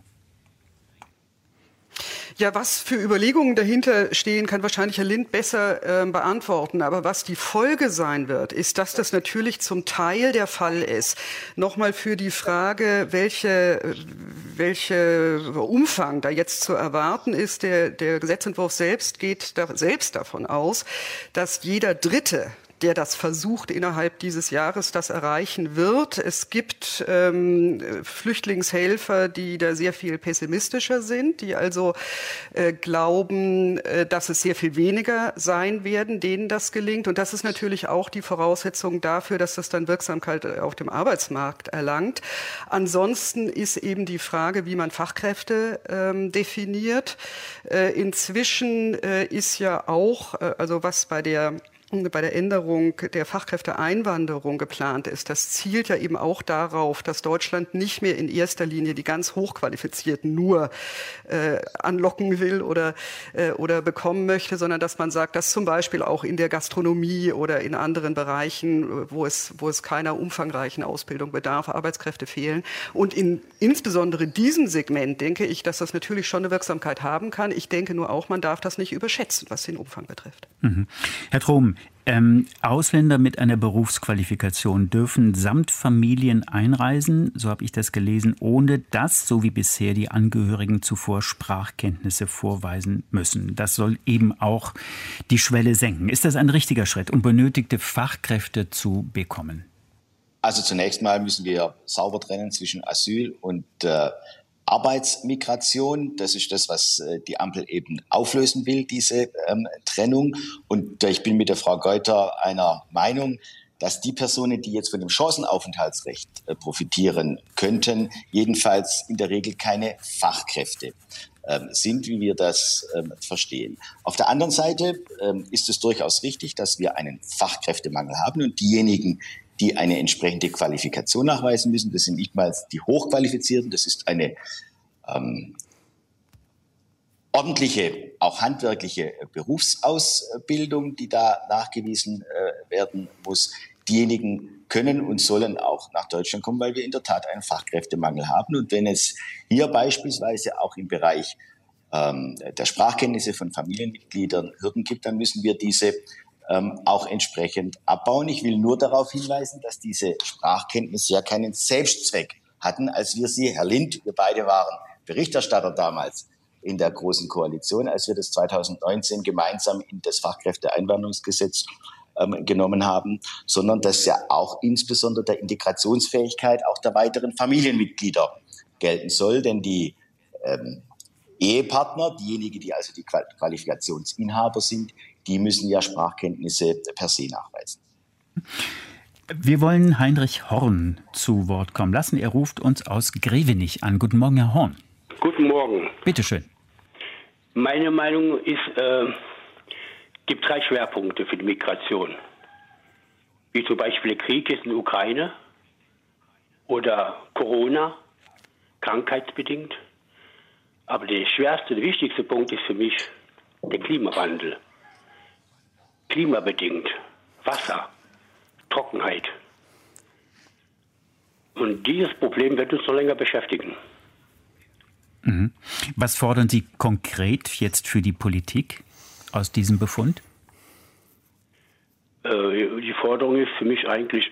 Ja, was für Überlegungen dahinter stehen, kann wahrscheinlich Herr Lind besser beantworten. Aber was die Folge sein wird, ist, dass das natürlich zum Teil der Fall ist. Nochmal für die Frage, welcher Umfang da jetzt zu erwarten ist. Der Gesetzentwurf selbst geht selbst davon aus, dass jeder Dritte, der das versucht, innerhalb dieses Jahres das erreichen wird. Es gibt Flüchtlingshelfer, die da sehr viel pessimistischer sind, die also glauben, dass es sehr viel weniger sein werden, denen das gelingt. Und das ist natürlich auch die Voraussetzung dafür, dass das dann Wirksamkeit auf dem Arbeitsmarkt erlangt. Ansonsten ist eben die Frage, wie man Fachkräfte definiert. Inzwischen ist ja auch, also was bei der bei der Änderung der Fachkräfteeinwanderung geplant ist, das zielt ja eben auch darauf, dass Deutschland nicht mehr in erster Linie die ganz Hochqualifizierten nur anlocken will oder bekommen möchte, sondern dass man sagt, dass zum Beispiel auch in der Gastronomie oder in anderen Bereichen, wo es keiner umfangreichen Ausbildung bedarf, Arbeitskräfte fehlen. Und insbesondere diesem Segment denke ich, dass das natürlich schon eine Wirksamkeit haben kann. Ich denke nur auch, man darf das nicht überschätzen, was den Umfang betrifft. Mhm. Herr Trom, Ausländer mit einer Berufsqualifikation dürfen samt Familien einreisen, so habe ich das gelesen, ohne dass, so wie bisher, die Angehörigen zuvor Sprachkenntnisse vorweisen müssen. Das soll eben auch die Schwelle senken. Ist das ein richtiger Schritt, um benötigte Fachkräfte zu bekommen? Also zunächst mal müssen wir sauber trennen zwischen Asyl und Arbeitsmigration. Das ist das, was die Ampel eben auflösen will, diese Trennung. Und ich bin mit der Frau Geuter einer Meinung, dass die Personen, die jetzt von dem Chancenaufenthaltsrecht profitieren könnten, jedenfalls in der Regel keine Fachkräfte sind, wie wir das verstehen. Auf der anderen Seite ist es durchaus richtig, dass wir einen Fachkräftemangel haben und diejenigen, die eine entsprechende Qualifikation nachweisen müssen. Das sind nicht mal die Hochqualifizierten, das ist eine ordentliche, auch handwerkliche Berufsausbildung, die da nachgewiesen werden muss. Diejenigen können und sollen auch nach Deutschland kommen, weil wir in der Tat einen Fachkräftemangel haben. Und wenn es hier beispielsweise auch im Bereich der Sprachkenntnisse von Familienmitgliedern Hürden gibt, dann müssen wir diese auch entsprechend abbauen. Ich will nur darauf hinweisen, dass diese Sprachkenntnisse ja keinen Selbstzweck hatten, als wir sie, Herr Lind, wir beide waren Berichterstatter damals in der Großen Koalition, als wir das 2019 gemeinsam in das Fachkräfteeinwanderungsgesetz genommen haben, sondern dass ja auch insbesondere der Integrationsfähigkeit auch der weiteren Familienmitglieder gelten soll, denn die Ehepartner, diejenigen, die also die Qualifikationsinhaber sind, die müssen ja Sprachkenntnisse per se nachweisen. Wir wollen Heinrich Horn zu Wort kommen lassen. Er ruft uns aus Grevenich an. Guten Morgen, Herr Horn. Guten Morgen. Bitte schön. Meine Meinung ist, gibt 3 Schwerpunkte für die Migration. Wie zum Beispiel der Krieg jetzt in der Ukraine oder Corona, krankheitsbedingt. Aber der schwerste, der wichtigste Punkt ist für mich der Klimawandel. Klimabedingt, Wasser, Trockenheit. Und dieses Problem wird uns noch länger beschäftigen. Mhm. Was fordern Sie konkret jetzt für die Politik aus diesem Befund? Die Forderung ist für mich eigentlich,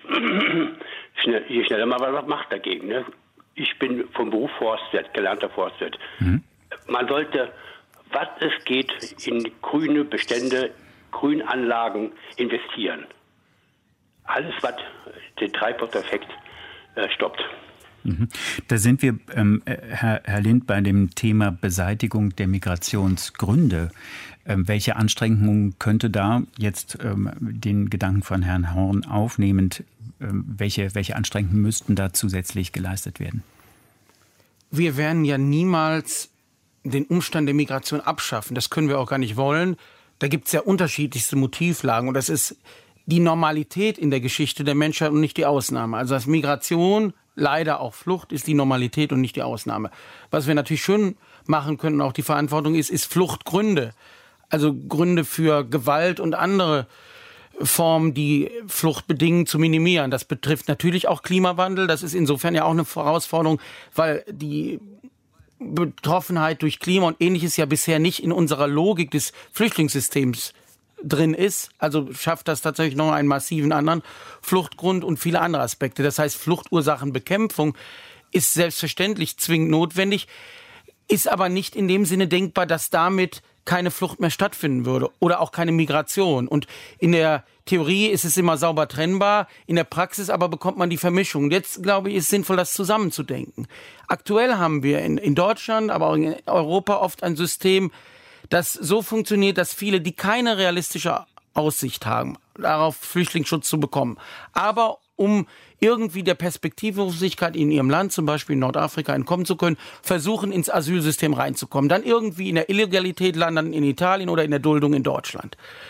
je schneller man was macht dagegen. Ne? Ich bin vom Beruf Forstwirt, gelernter Forstwirt. Mhm. Man sollte, was es geht, in grüne Bestände, Grünanlagen investieren. Alles, was den Treibhauseffekt stoppt. Da sind wir, Herr Lind, bei dem Thema Beseitigung der Migrationsgründe. Welche Anstrengungen könnte da jetzt den Gedanken von Herrn Horn aufnehmend, welche Anstrengungen müssten da zusätzlich geleistet werden? Wir werden ja niemals den Umstand der Migration abschaffen. Das können wir auch gar nicht wollen. Da gibt es ja unterschiedlichste Motivlagen und das ist die Normalität in der Geschichte der Menschheit und nicht die Ausnahme. Also das Migration, leider auch Flucht, ist die Normalität und nicht die Ausnahme. Was wir natürlich schon machen können, auch die Verantwortung ist Fluchtgründe. Also Gründe für Gewalt und andere Formen, die Flucht bedingen, zu minimieren. Das betrifft natürlich auch Klimawandel. Das ist insofern ja auch eine Herausforderung, weil die Betroffenheit durch Klima und Ähnliches ja bisher nicht in unserer Logik des Flüchtlingssystems drin ist. Also schafft das tatsächlich noch einen massiven anderen Fluchtgrund und viele andere Aspekte. Das heißt, Fluchtursachenbekämpfung ist selbstverständlich zwingend notwendig, ist aber nicht in dem Sinne denkbar, dass damit keine Flucht mehr stattfinden würde oder auch keine Migration. Und in der Theorie ist es immer sauber trennbar, in der Praxis aber bekommt man die Vermischung. Jetzt, glaube ich, ist es sinnvoll, das zusammenzudenken. Aktuell haben wir in Deutschland, aber auch in Europa oft ein System, das so funktioniert, dass viele, die keine realistische Aussicht haben, darauf Flüchtlingsschutz zu bekommen, aber um irgendwie der Perspektivlosigkeit in ihrem Land, zum Beispiel in Nordafrika, entkommen zu können, versuchen, ins Asylsystem reinzukommen. Dann irgendwie in der Illegalität landen in Italien oder in der Duldung in Deutschland.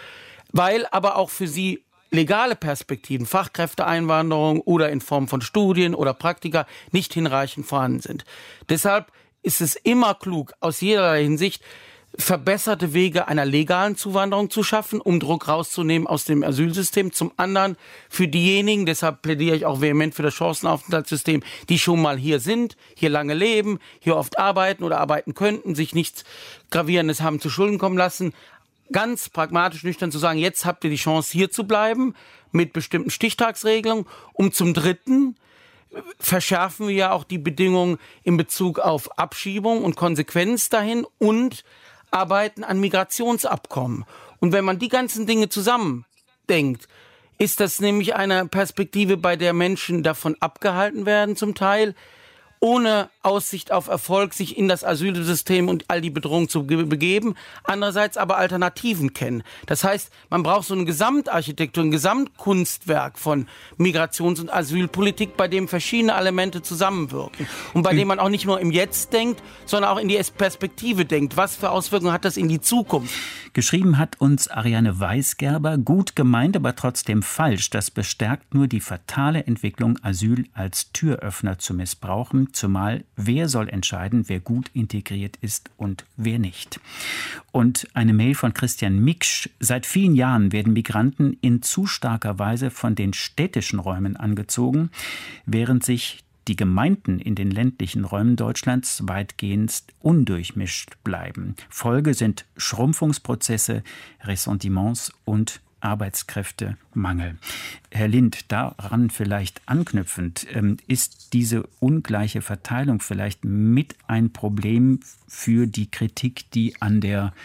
weil aber auch für sie legale Perspektiven, Fachkräfteeinwanderung oder in Form von Studien oder Praktika nicht hinreichend vorhanden sind. Deshalb ist es immer klug, aus jederlei Hinsicht verbesserte Wege einer legalen Zuwanderung zu schaffen, um Druck rauszunehmen aus dem Asylsystem. Zum anderen für diejenigen, deshalb plädiere ich auch vehement für das Chancenaufenthaltssystem, die schon mal hier sind, hier lange leben, hier oft arbeiten oder arbeiten könnten, sich nichts Gravierendes haben zu Schulden kommen lassen, ganz pragmatisch nüchtern zu sagen, jetzt habt ihr die Chance, hier zu bleiben, mit bestimmten Stichtagsregelungen. Und zum Dritten verschärfen wir ja auch die Bedingungen in Bezug auf Abschiebung und Konsequenz dahin und arbeiten an Migrationsabkommen. Und wenn man die ganzen Dinge zusammendenkt, ist das nämlich eine Perspektive, bei der Menschen davon abgehalten werden, zum Teil, ohne Aussicht auf Erfolg, sich in das Asylsystem und all die Bedrohungen zu begeben, andererseits aber Alternativen kennen. Das heißt, man braucht so eine Gesamtarchitektur, ein Gesamtkunstwerk von Migrations- und Asylpolitik, bei dem verschiedene Elemente zusammenwirken und bei dem man auch nicht nur im Jetzt denkt, sondern auch in die Perspektive denkt. Was für Auswirkungen hat das in die Zukunft? Geschrieben hat uns Ariane Weisgerber, gut gemeint, aber trotzdem falsch. Das bestärkt nur die fatale Entwicklung, Asyl als Türöffner zu missbrauchen. Zumal, wer soll entscheiden, wer gut integriert ist und wer nicht? Und eine Mail von Christian Miksch. Seit vielen Jahren werden Migranten in zu starker Weise von den städtischen Räumen angezogen, während sich die Gemeinden in den ländlichen Räumen Deutschlands weitgehend undurchmischt bleiben. Folge sind Schrumpfungsprozesse, Ressentiments und Arbeitskräftemangel. Herr Lind, daran vielleicht anknüpfend, ist diese ungleiche Verteilung vielleicht mit ein Problem für die Kritik, die an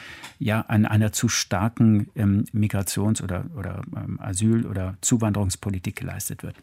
einer zu starken Migrations- oder Asyl- oder Zuwanderungspolitik geleistet wird?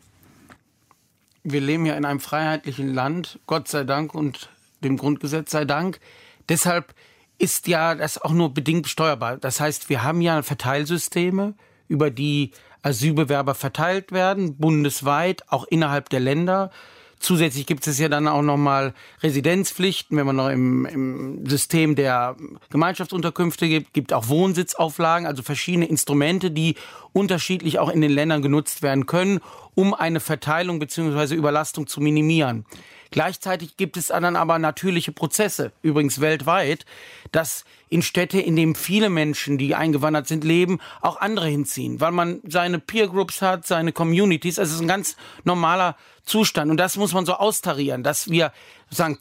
Wir leben ja in einem freiheitlichen Land, Gott sei Dank und dem Grundgesetz sei Dank. Deshalb ist ja das auch nur bedingt steuerbar. Das heißt, wir haben ja Verteilsysteme, über die Asylbewerber verteilt werden, bundesweit, auch innerhalb der Länder. Zusätzlich gibt es ja dann auch nochmal Residenzpflichten, wenn man noch im System der Gemeinschaftsunterkünfte gibt auch Wohnsitzauflagen, also verschiedene Instrumente, die unterschiedlich auch in den Ländern genutzt werden können, um eine Verteilung bzw. Überlastung zu minimieren. Gleichzeitig gibt es dann aber natürliche Prozesse, übrigens weltweit, dass in Städte, in denen viele Menschen, die eingewandert sind, leben, auch andere hinziehen, weil man seine Peer Groups hat, seine Communities. Also es ist ein ganz normaler Zustand und das muss man so austarieren, dass wir sozusagen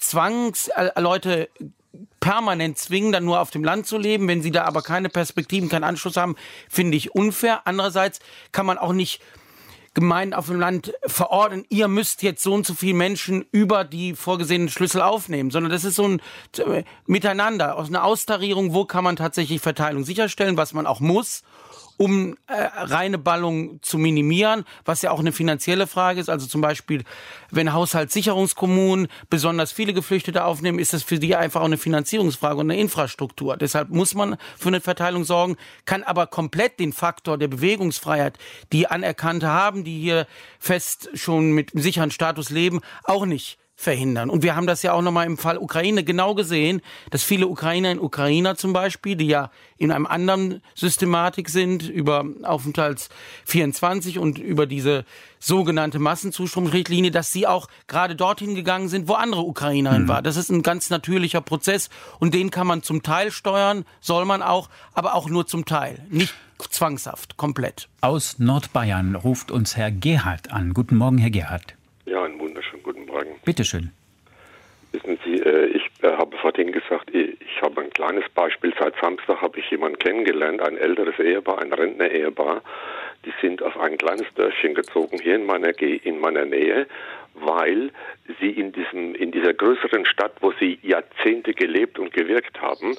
Leute permanent zwingen, dann nur auf dem Land zu leben, wenn sie da aber keine Perspektiven, keinen Anschluss haben, finde ich unfair. Andererseits kann man auch nicht Gemeinden auf dem Land verordnen, ihr müsst jetzt so und so viele Menschen über die vorgesehenen Schlüssel aufnehmen, sondern das ist so ein Miteinander, aus einer Austarierung, wo kann man tatsächlich Verteilung sicherstellen, was man auch muss, um reine Ballung zu minimieren, was ja auch eine finanzielle Frage ist. Also zum Beispiel, wenn Haushaltssicherungskommunen besonders viele Geflüchtete aufnehmen, ist das für die einfach auch eine Finanzierungsfrage und eine Infrastruktur. Deshalb muss man für eine Verteilung sorgen, kann aber komplett den Faktor der Bewegungsfreiheit, die Anerkannte haben, die hier fest schon mit sicheren Status leben, auch nicht verhindern. Und wir haben das ja auch nochmal im Fall Ukraine genau gesehen, dass viele Ukrainerinnen und Ukrainer zum Beispiel, die ja in einem anderen Systematik sind, über Aufenthalts 24 und über diese sogenannte Massenzustromrichtlinie, dass sie auch gerade dorthin gegangen sind, wo andere Ukrainerinnen waren. Das ist ein ganz natürlicher Prozess und den kann man zum Teil steuern, soll man auch, aber auch nur zum Teil, nicht zwangshaft, komplett. Aus Nordbayern ruft uns Herr Gerhard an. Guten Morgen, Herr Gerhard. Ja, einen wunderschönen guten Morgen. Bitte schön. Wissen Sie, ich habe vorhin gesagt, ich habe ein kleines Beispiel. Seit Samstag habe ich jemanden kennengelernt, ein älteres Ehepaar, ein Rentner-Ehepaar. Die sind auf ein kleines Dörfchen gezogen, hier in meiner Nähe, weil sie in dieser größeren Stadt, wo sie Jahrzehnte gelebt und gewirkt haben,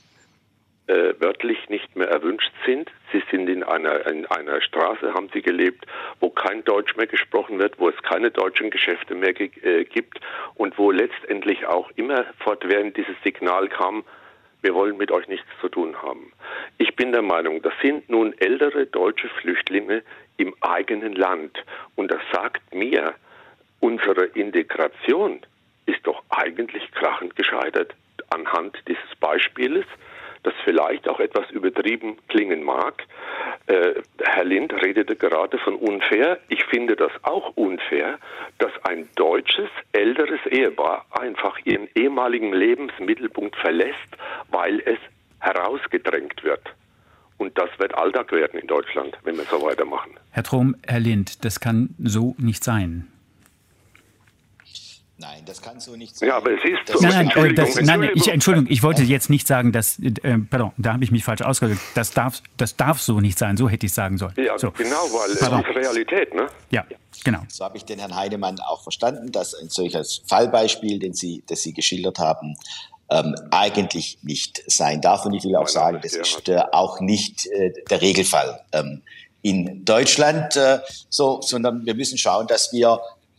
wörtlich nicht mehr erwünscht sind. Sie sind in einer Straße, haben sie gelebt, wo kein Deutsch mehr gesprochen wird, wo es keine deutschen Geschäfte mehr gibt und wo letztendlich auch immer fortwährend dieses Signal kam, wir wollen mit euch nichts zu tun haben. Ich bin der Meinung, das sind nun ältere deutsche Flüchtlinge im eigenen Land. Und das sagt mir, unsere Integration ist doch eigentlich krachend gescheitert anhand dieses Beispieles, das vielleicht auch etwas übertrieben klingen mag. Herr Lind redete gerade von unfair. Ich finde das auch unfair, dass ein deutsches, älteres Ehepaar einfach ihren ehemaligen Lebensmittelpunkt verlässt, weil es herausgedrängt wird. Und das wird Alltag werden in Deutschland, wenn wir so weitermachen. Herr Trom, Herr Lind, das kann so nicht sein. Nein, das kann so nicht sein. Ja, aber es ist so. Entschuldigung, ich wollte jetzt nicht sagen, dass, da habe ich mich falsch ausgedrückt. Das darf so nicht sein, so hätte ich sagen sollen. Ja, so. Genau, weil es ist Realität, ne? Ja, genau. So habe ich den Herrn Heinemann auch verstanden, dass ein solches Fallbeispiel, das Sie geschildert haben, eigentlich nicht sein darf. Und ich will auch sagen, das ist auch nicht der Regelfall in Deutschland, sondern wir müssen schauen, dass wir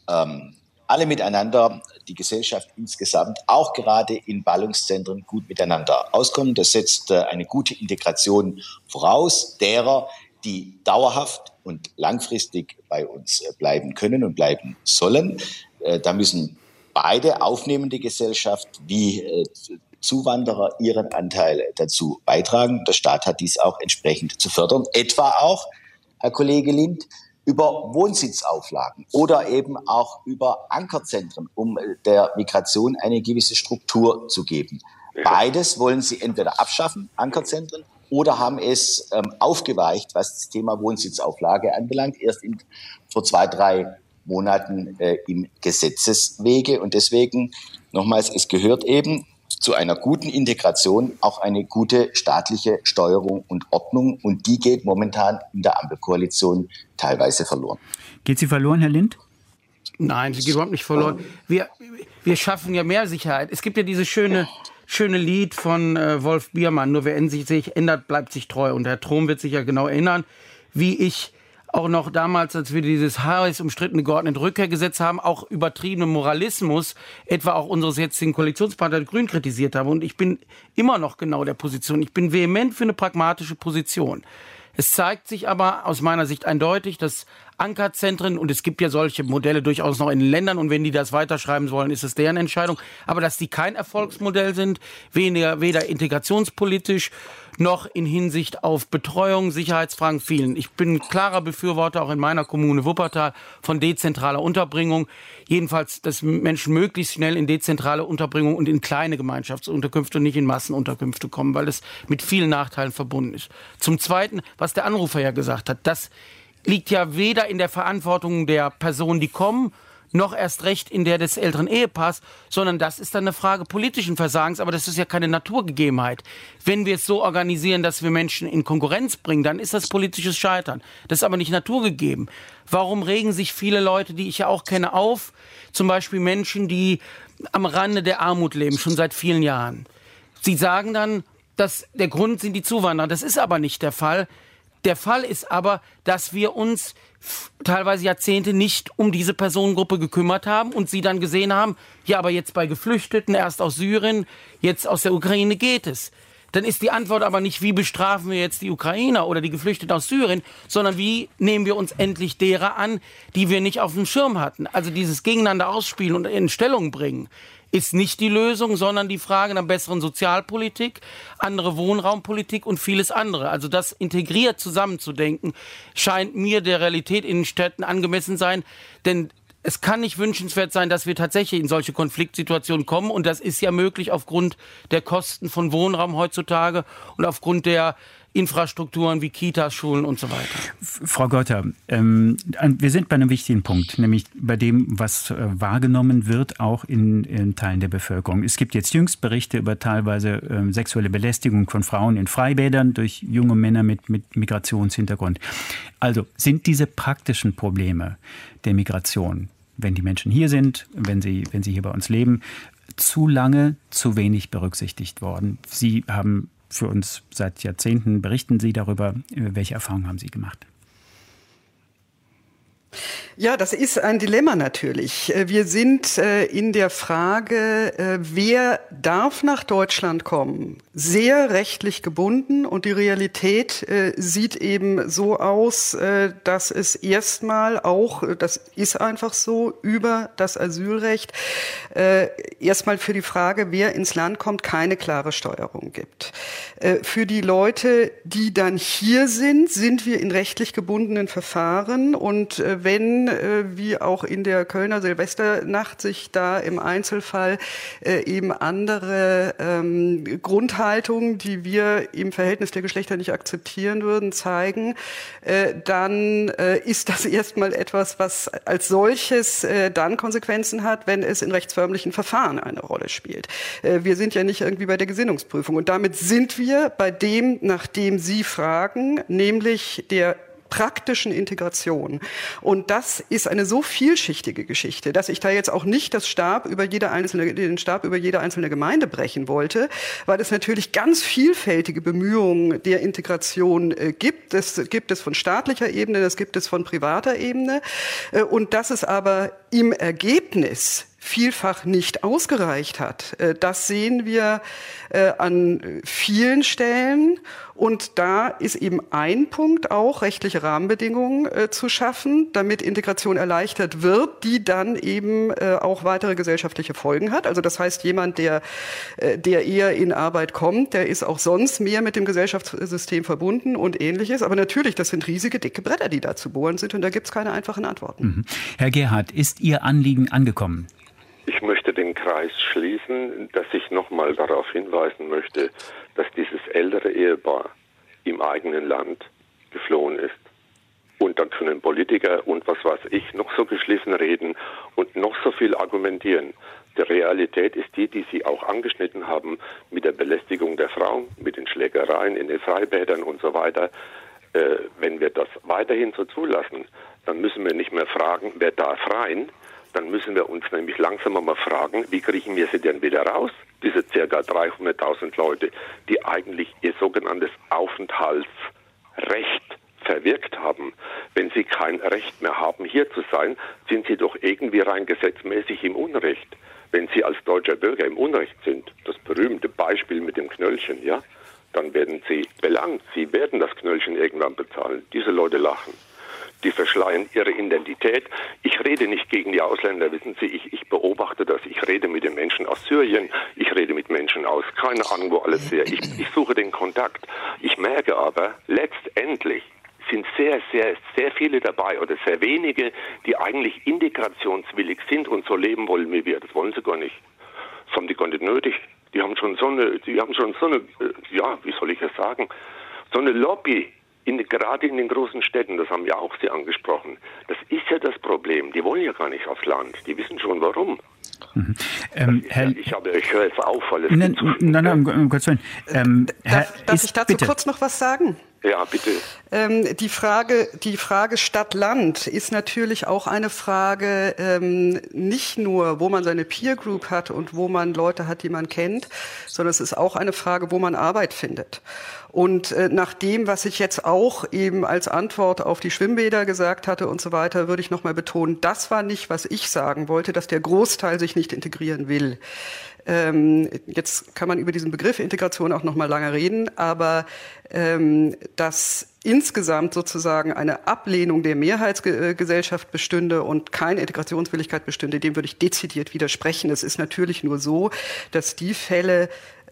alle miteinander, die Gesellschaft insgesamt, auch gerade in Ballungszentren gut miteinander auskommen. Das setzt eine gute Integration voraus, derer, die dauerhaft und langfristig bei uns bleiben können und bleiben sollen. Da müssen beide aufnehmende Gesellschaft wie Zuwanderer ihren Anteil dazu beitragen. Der Staat hat dies auch entsprechend zu fördern, etwa auch, Herr Kollege Lind, über Wohnsitzauflagen oder eben auch über Ankerzentren, um der Migration eine gewisse Struktur zu geben. Beides wollen Sie entweder abschaffen, Ankerzentren, oder haben es aufgeweicht, was das Thema Wohnsitzauflage anbelangt, erst vor 2-3 Monaten im Gesetzeswege. Und deswegen, nochmals, es gehört eben zu einer guten Integration auch eine gute staatliche Steuerung und Ordnung. Und die geht momentan in der Ampelkoalition teilweise verloren. Geht sie verloren, Herr Lind? Nein, sie geht überhaupt nicht verloren. Wir schaffen ja mehr Sicherheit. Es gibt ja dieses schöne Lied von Wolf Biermann, nur wer sich ändert, bleibt sich treu. Und Herr Trom wird sich ja genau erinnern, wie ich auch noch damals, als wir dieses heiß umstrittene geordnete Rückkehrgesetz haben, auch übertriebenen Moralismus, etwa auch unseres jetzigen Koalitionspartner Grünen, kritisiert habe. Und ich bin immer noch genau der Position. Ich bin vehement für eine pragmatische Position. Es zeigt sich aber aus meiner Sicht eindeutig, dass Ankerzentren, und es gibt ja solche Modelle durchaus noch in den Ländern, und wenn die das weiterschreiben wollen, ist es deren Entscheidung, aber dass die kein Erfolgsmodell sind, weder integrationspolitisch noch in Hinsicht auf Betreuung, Sicherheitsfragen vielen. Ich bin ein klarer Befürworter auch in meiner Kommune Wuppertal von dezentraler Unterbringung. Jedenfalls, dass Menschen möglichst schnell in dezentrale Unterbringung und in kleine Gemeinschaftsunterkünfte und nicht in Massenunterkünfte kommen, weil das mit vielen Nachteilen verbunden ist. Zum Zweiten, was der Anrufer ja gesagt hat, das liegt ja weder in der Verantwortung der Personen, die kommen, noch erst recht in der des älteren Ehepaars, sondern das ist dann eine Frage politischen Versagens, aber das ist ja keine Naturgegebenheit. Wenn wir es so organisieren, dass wir Menschen in Konkurrenz bringen, dann ist das politisches Scheitern. Das ist aber nicht naturgegeben. Warum regen sich viele Leute, die ich ja auch kenne, auf? Zum Beispiel Menschen, die am Rande der Armut leben, schon seit vielen Jahren. Sie sagen dann, dass der Grund sind die Zuwanderer. Das ist aber nicht der Fall. Der Fall ist aber, dass wir uns teilweise Jahrzehnte nicht um diese Personengruppe gekümmert haben und sie dann gesehen haben, ja, aber jetzt bei Geflüchteten, erst aus Syrien, jetzt aus der Ukraine geht es. Dann ist die Antwort aber nicht, wie bestrafen wir jetzt die Ukrainer oder die Geflüchteten aus Syrien, sondern wie nehmen wir uns endlich derer an, die wir nicht auf dem Schirm hatten. Also dieses Gegeneinander ausspielen und in Stellung bringen ist nicht die Lösung, sondern die Frage einer besseren Sozialpolitik, andere Wohnraumpolitik und vieles andere. Also das integriert zusammenzudenken, scheint mir der Realität in den Städten angemessen sein, denn es kann nicht wünschenswert sein, dass wir tatsächlich in solche Konfliktsituationen kommen. Und das ist ja möglich aufgrund der Kosten von Wohnraum heutzutage und aufgrund der Infrastrukturen wie Kitas, Schulen und so weiter. Frau Gotter, wir sind bei einem wichtigen Punkt, nämlich bei dem, was wahrgenommen wird, auch in Teilen der Bevölkerung. Es gibt jetzt jüngst Berichte über teilweise sexuelle Belästigung von Frauen in Freibädern durch junge Männer mit Migrationshintergrund. Also sind diese praktischen Probleme der Migration, wenn die Menschen hier sind, wenn sie hier bei uns leben, zu lange, zu wenig berücksichtigt worden? Sie haben für uns seit Jahrzehnten, berichten Sie darüber, welche Erfahrungen haben Sie gemacht? Ja, das ist ein Dilemma natürlich. Wir sind in der Frage, wer darf nach Deutschland kommen, sehr rechtlich gebunden. Und die Realität sieht eben so aus, dass es erstmal auch, das ist einfach so, über das Asylrecht erstmal für die Frage, wer ins Land kommt, keine klare Steuerung gibt. Für die Leute, die dann hier sind wir in rechtlich gebundenen Verfahren. Und wenn, wie auch in der Kölner Silvesternacht, sich da im Einzelfall eben andere Grundhaltungen, die wir im Verhältnis der Geschlechter nicht akzeptieren würden, zeigen, dann ist das erstmal etwas, was als solches dann Konsequenzen hat, wenn es in rechtsförmlichen Verfahren eine Rolle spielt. Wir sind ja nicht irgendwie bei der Gesinnungsprüfung. Und damit sind wir bei dem, nach dem Sie fragen, nämlich der praktischen Integration. Und das ist eine so vielschichtige Geschichte, dass ich da jetzt auch nicht den Stab über jede einzelne Gemeinde brechen wollte, weil es natürlich ganz vielfältige Bemühungen der Integration gibt. Das gibt es von staatlicher Ebene, das gibt es von privater Ebene. Und dass es aber im Ergebnis vielfach nicht ausgereicht hat. Das sehen wir an vielen Stellen. Und da ist eben ein Punkt auch, rechtliche Rahmenbedingungen zu schaffen, damit Integration erleichtert wird, die dann eben auch weitere gesellschaftliche Folgen hat. Also das heißt, jemand, der eher in Arbeit kommt, der ist auch sonst mehr mit dem Gesellschaftssystem verbunden und Ähnliches. Aber natürlich, das sind riesige, dicke Bretter, die da zu bohren sind. Und da gibt es keine einfachen Antworten. Herr Gerhardt, ist Ihr Anliegen angekommen? Ich möchte den Kreis schließen, dass ich nochmal darauf hinweisen möchte, dass dieses ältere Ehepaar im eigenen Land geflohen ist. Und dann können Politiker und was weiß ich noch so geschliffen reden und noch so viel argumentieren. Die Realität ist die Sie auch angeschnitten haben, mit der Belästigung der Frauen, mit den Schlägereien in den Freibädern und so weiter. Wenn wir das weiterhin so zulassen, dann müssen wir nicht mehr fragen, wer darf rein. Dann müssen wir uns nämlich langsam mal fragen, wie kriegen wir sie denn wieder raus? Diese ca. 300.000 Leute, die eigentlich ihr sogenanntes Aufenthaltsrecht verwirkt haben. Wenn sie kein Recht mehr haben, hier zu sein, sind sie doch irgendwie rein gesetzmäßig im Unrecht. Wenn sie als deutscher Bürger im Unrecht sind, das berühmte Beispiel mit dem Knöllchen, ja, dann werden sie belangt. Sie werden das Knöllchen irgendwann bezahlen. Diese Leute lachen. Die verschleiern ihre Identität. Ich rede nicht gegen die Ausländer, wissen Sie, ich beobachte das. Ich rede mit den Menschen aus Syrien, ich rede mit Menschen aus, keine Ahnung wo alles her. Ich suche den Kontakt. Ich merke aber, letztendlich sind sehr, sehr, sehr viele dabei oder sehr wenige, die eigentlich integrationswillig sind und so leben wollen wie wir. Das wollen sie gar nicht. Das haben die gar nicht nötig. Die haben schon so eine, ja, wie soll ich das sagen, so eine Lobby. Gerade in den großen Städten, das haben ja auch Sie angesprochen, das ist ja das Problem. Die wollen ja gar nicht aufs Land. Die wissen schon, warum. Ich höre jetzt auf, weil es Nein, um Gottes Willen. Darf ich dazu kurz noch was sagen? Ja, bitte. Die Frage Stadt-Land ist natürlich auch eine Frage, nicht nur, wo man seine Peer Group hat und wo man Leute hat, die man kennt, sondern es ist auch eine Frage, wo man Arbeit findet. Und nach dem, was ich jetzt auch eben als Antwort auf die Schwimmbäder gesagt hatte und so weiter, würde ich nochmal betonen, das war nicht, was ich sagen wollte, dass der Großteil sich nicht integrieren will. Jetzt kann man über diesen Begriff Integration auch noch mal lange reden, aber dass insgesamt sozusagen eine Ablehnung der Mehrheitsgesellschaft bestünde und keine Integrationswilligkeit bestünde, dem würde ich dezidiert widersprechen. Es ist natürlich nur so, dass die Fälle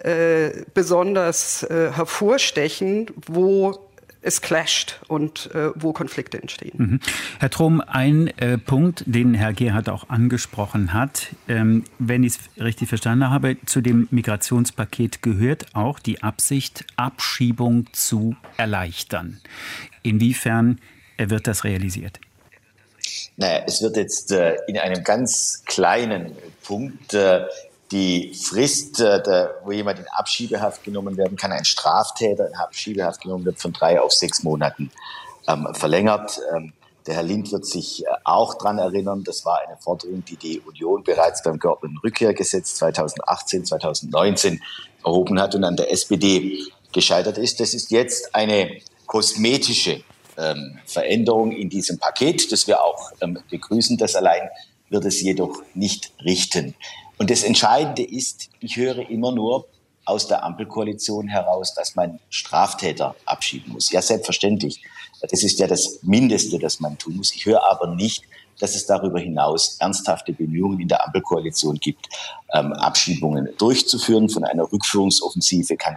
besonders hervorstechen, wo es clasht und wo Konflikte entstehen. Herr Trom, ein Punkt, den Herr Gerhardt auch angesprochen hat, wenn ich es richtig verstanden habe, zu dem Migrationspaket gehört auch die Absicht, Abschiebung zu erleichtern. Inwiefern wird das realisiert? Naja, es wird jetzt in einem ganz kleinen Punkt die Frist, wo jemand in Abschiebehaft genommen werden kann, ein Straftäter in Abschiebehaft genommen wird, von 3 auf 6 Monaten verlängert. Der Herr Lind wird sich auch dran erinnern, das war eine Forderung, die die Union bereits beim geordneten Rückkehrgesetz 2018, 2019 erhoben hat und an der SPD gescheitert ist. Das ist jetzt eine kosmetische Veränderung in diesem Paket, das wir auch begrüßen. Das allein wird es jedoch nicht richten. Und das Entscheidende ist, ich höre immer nur aus der Ampelkoalition heraus, dass man Straftäter abschieben muss. Ja, selbstverständlich. Das ist ja das Mindeste, das man tun muss. Ich höre aber nicht, dass es darüber hinaus ernsthafte Bemühungen in der Ampelkoalition gibt, Abschiebungen durchzuführen. Von einer Rückführungsoffensive kann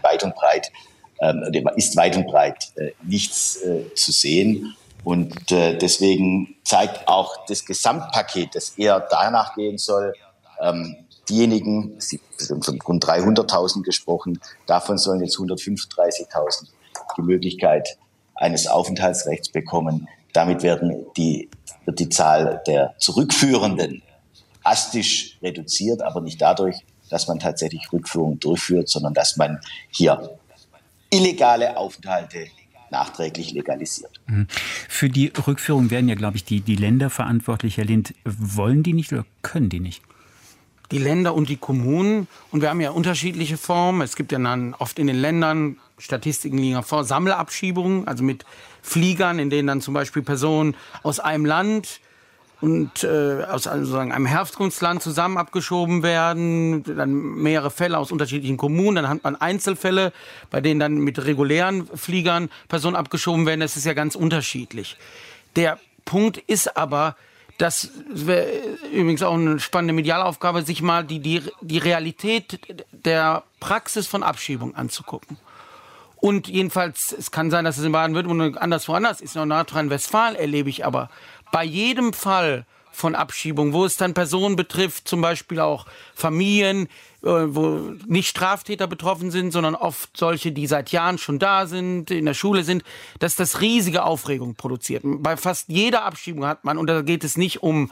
ist weit und breit nichts zu sehen. Und deswegen zeigt auch das Gesamtpaket, das eher danach gehen soll, diejenigen, Sie haben von rund 300.000 gesprochen, davon sollen jetzt 135.000 die Möglichkeit eines Aufenthaltsrechts bekommen. Damit wird die Zahl der Zurückführenden drastisch reduziert, aber nicht dadurch, dass man tatsächlich Rückführungen durchführt, sondern dass man hier illegale Aufenthalte nachträglich legalisiert. Für die Rückführung werden ja, glaube ich, die Länder verantwortlich. Herr Lind, wollen die nicht oder können die nicht? Die Länder und die Kommunen. Und wir haben ja unterschiedliche Formen. Es gibt ja dann oft in den Ländern, Statistiken liegen vor, Sammelabschiebungen, also mit Fliegern, in denen dann zum Beispiel Personen aus einem Land und aus sozusagen einem Herkunftsland zusammen abgeschoben werden, dann mehrere Fälle aus unterschiedlichen Kommunen, dann hat man Einzelfälle, bei denen dann mit regulären Fliegern Personen abgeschoben werden. Das ist ja ganz unterschiedlich. Der Punkt ist aber, das wäre übrigens auch eine spannende Medialaufgabe, sich mal die Realität der Praxis von Abschiebung anzugucken. Und jedenfalls, es kann sein, dass es in Baden-Württemberg woanders ist. In Nordrhein-Westfalen erlebe ich aber bei jedem Fall von Abschiebung, wo es dann Personen betrifft, zum Beispiel auch Familien, wo nicht Straftäter betroffen sind, sondern oft solche, die seit Jahren schon da sind, in der Schule sind, dass das riesige Aufregung produziert. Bei fast jeder Abschiebung hat man, und da geht es nicht um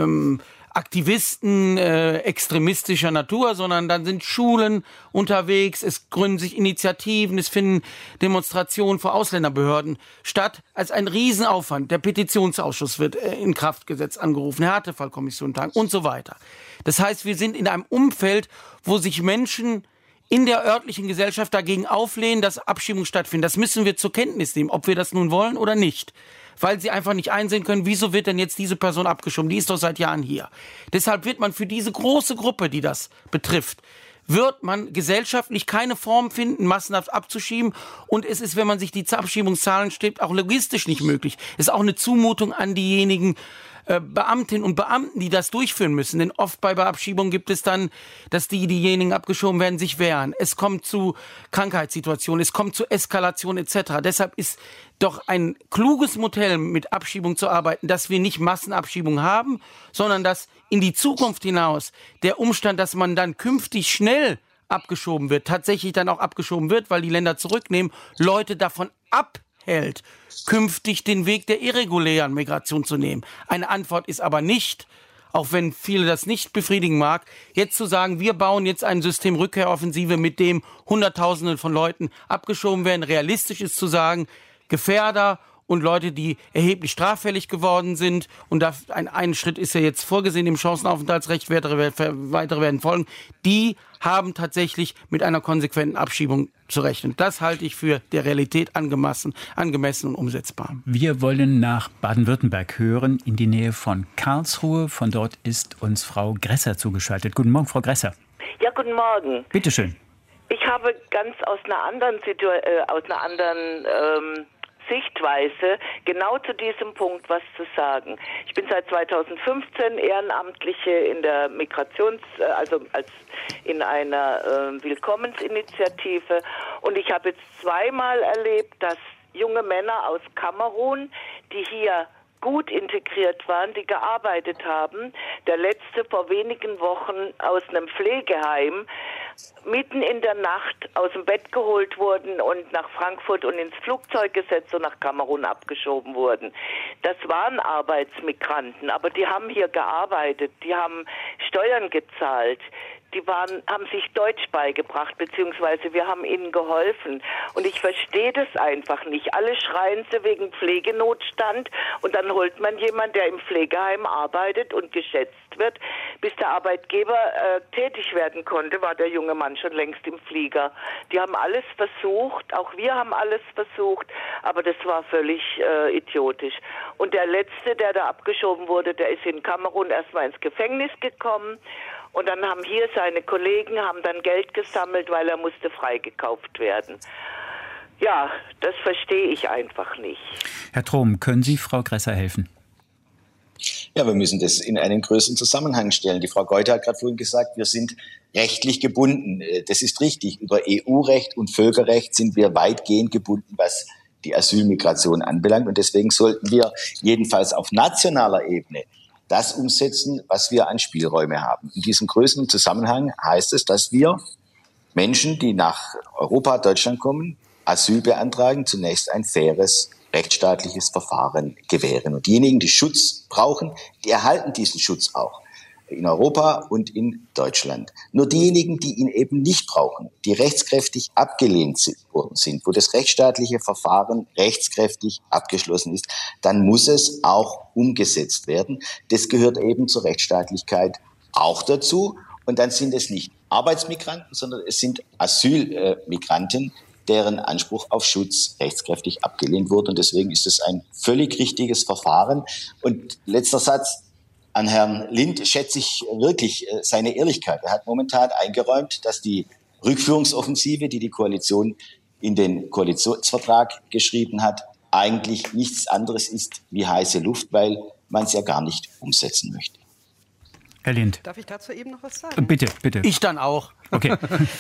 Aktivisten extremistischer Natur, sondern dann sind Schulen unterwegs, es gründen sich Initiativen, es finden Demonstrationen vor Ausländerbehörden statt, als ein Riesenaufwand. Der Petitionsausschuss wird in Kraft gesetzt, angerufen, Härtefallkommission tagen und so weiter. Das heißt, wir sind in einem Umfeld, wo sich Menschen in der örtlichen Gesellschaft dagegen auflehnen, dass Abschiebungen stattfinden. Das müssen wir zur Kenntnis nehmen, ob wir das nun wollen oder nicht. Weil sie einfach nicht einsehen können, wieso wird denn jetzt diese Person abgeschoben? Die ist doch seit Jahren hier. Deshalb wird man für diese große Gruppe, die das betrifft, wird man gesellschaftlich keine Form finden, massenhaft abzuschieben. Und es ist, wenn man sich die Abschiebungszahlen steht, auch logistisch nicht möglich. Es ist auch eine Zumutung an diejenigen Beamtinnen und Beamten, die das durchführen müssen. Denn oft bei Abschiebungen gibt es dann, dass diejenigen abgeschoben werden, sich wehren. Es kommt zu Krankheitssituationen, es kommt zu Eskalation etc. Deshalb ist doch ein kluges Modell, mit Abschiebung zu arbeiten, dass wir nicht Massenabschiebungen haben, sondern dass in die Zukunft hinaus der Umstand, dass man dann künftig schnell abgeschoben wird, tatsächlich dann auch abgeschoben wird, weil die Länder zurücknehmen, Leute davon abhält, künftig den Weg der irregulären Migration zu nehmen. Eine Antwort ist aber nicht, auch wenn viele das nicht befriedigen mag, jetzt zu sagen, wir bauen jetzt ein System Rückkehroffensive, mit dem Hunderttausende von Leuten abgeschoben werden. Realistisch ist zu sagen, Gefährder und Leute, die erheblich straffällig geworden sind, und ein Schritt ist ja jetzt vorgesehen im Chancenaufenthaltsrecht, weitere werden folgen, die haben tatsächlich mit einer konsequenten Abschiebung zu rechnen. Das halte ich für der Realität angemessen und umsetzbar. Wir wollen nach Baden-Württemberg hören, in die Nähe von Karlsruhe. Von dort ist uns Frau Gresser zugeschaltet. Guten Morgen, Frau Gresser. Ja, guten Morgen. Bitte schön. Ich habe ganz aus einer anderen Sichtweise genau zu diesem Punkt was zu sagen. Ich bin seit 2015 Ehrenamtliche in der in einer Willkommensinitiative, und ich habe jetzt zweimal erlebt, dass junge Männer aus Kamerun, die hier gut integriert waren, die gearbeitet haben, der letzte vor wenigen Wochen aus einem Pflegeheim, mitten in der Nacht aus dem Bett geholt wurden und nach Frankfurt und ins Flugzeug gesetzt und nach Kamerun abgeschoben wurden. Das waren Arbeitsmigranten, aber die haben hier gearbeitet, die haben Steuern gezahlt, haben sich Deutsch beigebracht, beziehungsweise wir haben ihnen geholfen. Und ich verstehe das einfach nicht. Alle schreien sie wegen Pflegenotstand und dann holt man jemanden, der im Pflegeheim arbeitet und geschätzt wird. Bis der Arbeitgeber tätig werden konnte, war der junge Mann schon längst im Flieger. Die haben alles versucht, auch wir haben alles versucht, aber das war völlig idiotisch. Und der Letzte, der da abgeschoben wurde, der ist in Kamerun erstmal ins Gefängnis gekommen. Und dann haben hier seine Kollegen haben dann Geld gesammelt, weil er musste freigekauft werden. Ja, das verstehe ich einfach nicht. Herr Trom, können Sie Frau Gresser helfen? Ja, wir müssen das in einen größeren Zusammenhang stellen. Die Frau Geuter hat gerade vorhin gesagt, wir sind rechtlich gebunden. Das ist richtig. Über EU-Recht und Völkerrecht sind wir weitgehend gebunden, was die Asylmigration anbelangt. Und deswegen sollten wir jedenfalls auf nationaler Ebene das umsetzen, was wir an Spielräume haben. In diesem größeren Zusammenhang heißt es, dass wir Menschen, die nach Europa, Deutschland kommen, Asyl beantragen, zunächst ein faires rechtsstaatliches Verfahren gewähren. Und diejenigen, die Schutz brauchen, die erhalten diesen Schutz auch in Europa und in Deutschland. Nur diejenigen, die ihn eben nicht brauchen, die rechtskräftig abgelehnt worden sind, wo das rechtsstaatliche Verfahren rechtskräftig abgeschlossen ist, dann muss es auch umgesetzt werden. Das gehört eben zur Rechtsstaatlichkeit auch dazu. Und dann sind es nicht Arbeitsmigranten, sondern es sind Asylmigranten, deren Anspruch auf Schutz rechtskräftig abgelehnt wurde. Und deswegen ist es ein völlig richtiges Verfahren. Und letzter Satz an Herrn Lind schätze ich wirklich seine Ehrlichkeit. Er hat momentan eingeräumt, dass die Rückführungsoffensive, die die Koalition in den Koalitionsvertrag geschrieben hat, eigentlich nichts anderes ist wie heiße Luft, weil man es ja gar nicht umsetzen möchte. Herr Lind. Darf ich dazu eben noch was sagen? Bitte, bitte. Ich dann auch. Okay.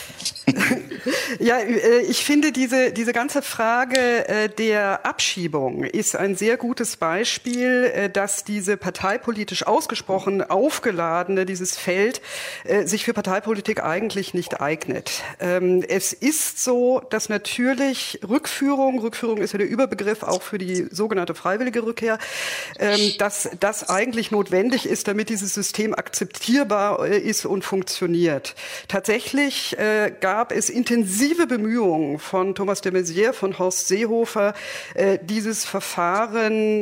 Ja, ich finde, diese ganze Frage der Abschiebung ist ein sehr gutes Beispiel, dass diese parteipolitisch ausgesprochen aufgeladene, dieses Feld, sich für Parteipolitik eigentlich nicht eignet. Es ist so, dass natürlich Rückführung ist ja der Überbegriff auch für die sogenannte freiwillige Rückkehr, dass das eigentlich notwendig ist, damit dieses System akzeptierbar ist und funktioniert. Tatsächlich gab es intensive Bemühungen von Thomas de Maizière, von Horst Seehofer, dieses Verfahren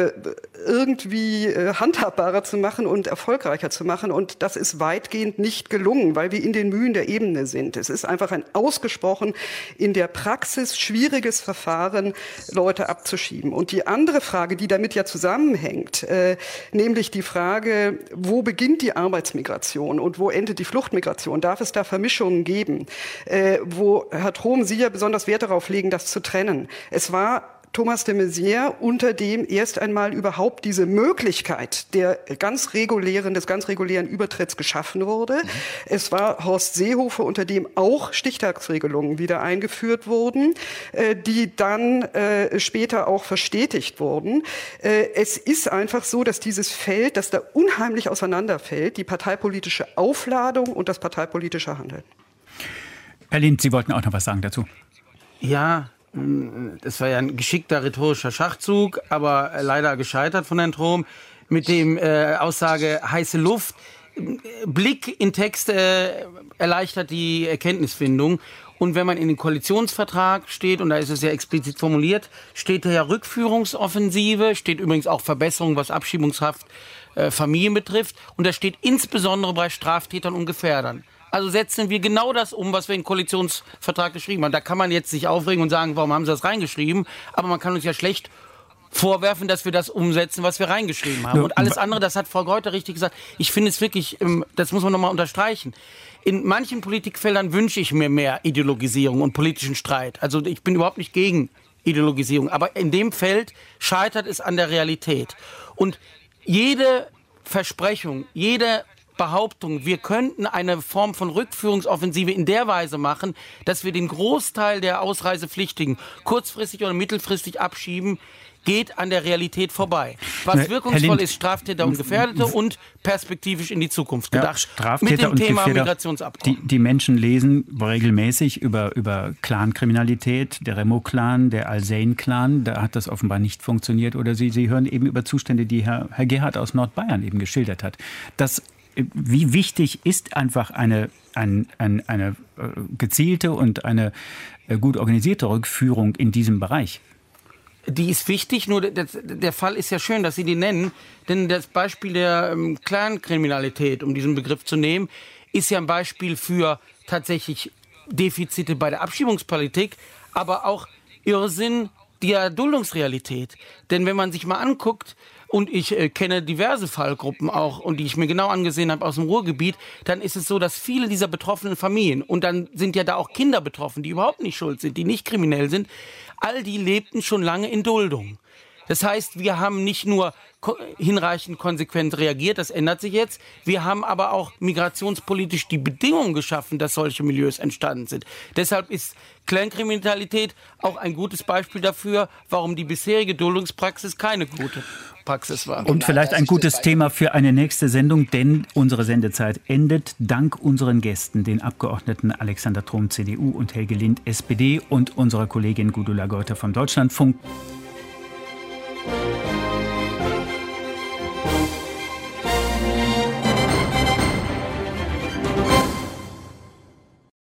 irgendwie handhabbarer zu machen und erfolgreicher zu machen. Und das ist weitgehend nicht gelungen, weil wir in den Mühen der Ebene sind. Es ist einfach ein ausgesprochen in der Praxis schwieriges Verfahren, Leute abzuschieben. Und die andere Frage, die damit ja zusammenhängt, nämlich die Frage, wo beginnt die Arbeitsmigration und wo endet die Fluchtmigration? Darf es da Vermischungen geben, wo Herr Trom, Sie ja besonders Wert darauf legen, das zu trennen. Es war Thomas de Maizière, unter dem erst einmal überhaupt diese Möglichkeit des ganz regulären Übertritts geschaffen wurde. Es war Horst Seehofer, unter dem auch Stichtagsregelungen wieder eingeführt wurden, die dann später auch verstetigt wurden. Es ist einfach so, dass dieses Feld, das da unheimlich auseinanderfällt, die parteipolitische Aufladung und das parteipolitische Handeln. Herr Lind, Sie wollten auch noch was sagen dazu. Ja, das war ja ein geschickter rhetorischer Schachzug, aber leider gescheitert von Herrn Trom mit dem Aussage heiße Luft. Blick in Texte erleichtert die Erkenntnisfindung. Und wenn man in den Koalitionsvertrag steht, und da ist es ja explizit formuliert, steht da ja Rückführungsoffensive, steht übrigens auch Verbesserung, was Abschiebungshaft Familien betrifft. Und da steht insbesondere bei Straftätern und Gefährdern. Also setzen wir genau das um, was wir im Koalitionsvertrag geschrieben haben. Da kann man jetzt sich aufregen und sagen, warum haben Sie das reingeschrieben? Aber man kann uns ja schlecht vorwerfen, dass wir das umsetzen, was wir reingeschrieben haben. Und alles andere, das hat Frau Geuter richtig gesagt. Ich finde es wirklich, das muss man nochmal unterstreichen. In manchen Politikfeldern wünsche ich mir mehr Ideologisierung und politischen Streit. Also ich bin überhaupt nicht gegen Ideologisierung. Aber in dem Feld scheitert es an der Realität. Und jede Versprechung, jede Behauptung, wir könnten eine Form von Rückführungsoffensive in der Weise machen, dass wir den Großteil der Ausreisepflichtigen kurzfristig oder mittelfristig abschieben, geht an der Realität vorbei. Was wirkungsvoll ist, Straftäter und Gefährdete und perspektivisch in die Zukunft gedacht. Ja, Straftäter mit dem und Thema Gefährder, Migrationsabkommen. Die Menschen lesen regelmäßig über Clankriminalität, der Remo-Clan, der Al-Zain-Clan. Da hat das offenbar nicht funktioniert. Oder Sie hören eben über Zustände, die Herr Gerhard aus Nordbayern eben geschildert hat. Das wie wichtig ist einfach eine gezielte und eine gut organisierte Rückführung in diesem Bereich? Die ist wichtig, nur der Fall ist ja schön, dass Sie die nennen, denn das Beispiel der Clankriminalität, um diesen Begriff zu nehmen, ist ja ein Beispiel für tatsächlich Defizite bei der Abschiebungspolitik, aber auch Irrsinn der Duldungsrealität. Denn wenn man sich mal anguckt, und ich kenne diverse Fallgruppen auch, und die ich mir genau angesehen habe aus dem Ruhrgebiet, dann ist es so, dass viele dieser betroffenen Familien, und dann sind ja da auch Kinder betroffen, die überhaupt nicht schuld sind, die nicht kriminell sind, all die lebten schon lange in Duldung. Das heißt, wir haben nicht nur hinreichend konsequent reagiert, das ändert sich jetzt, wir haben aber auch migrationspolitisch die Bedingungen geschaffen, dass solche Milieus entstanden sind. Deshalb ist Clankriminalität auch ein gutes Beispiel dafür, warum die bisherige Duldungspraxis keine gute Praxis war. Und vielleicht ein gutes Thema für eine nächste Sendung, denn unsere Sendezeit endet. Dank unseren Gästen, den Abgeordneten Alexander Trom, CDU, und Helge Lind, SPD, und unserer Kollegin Gudula Geuter vom Deutschlandfunk.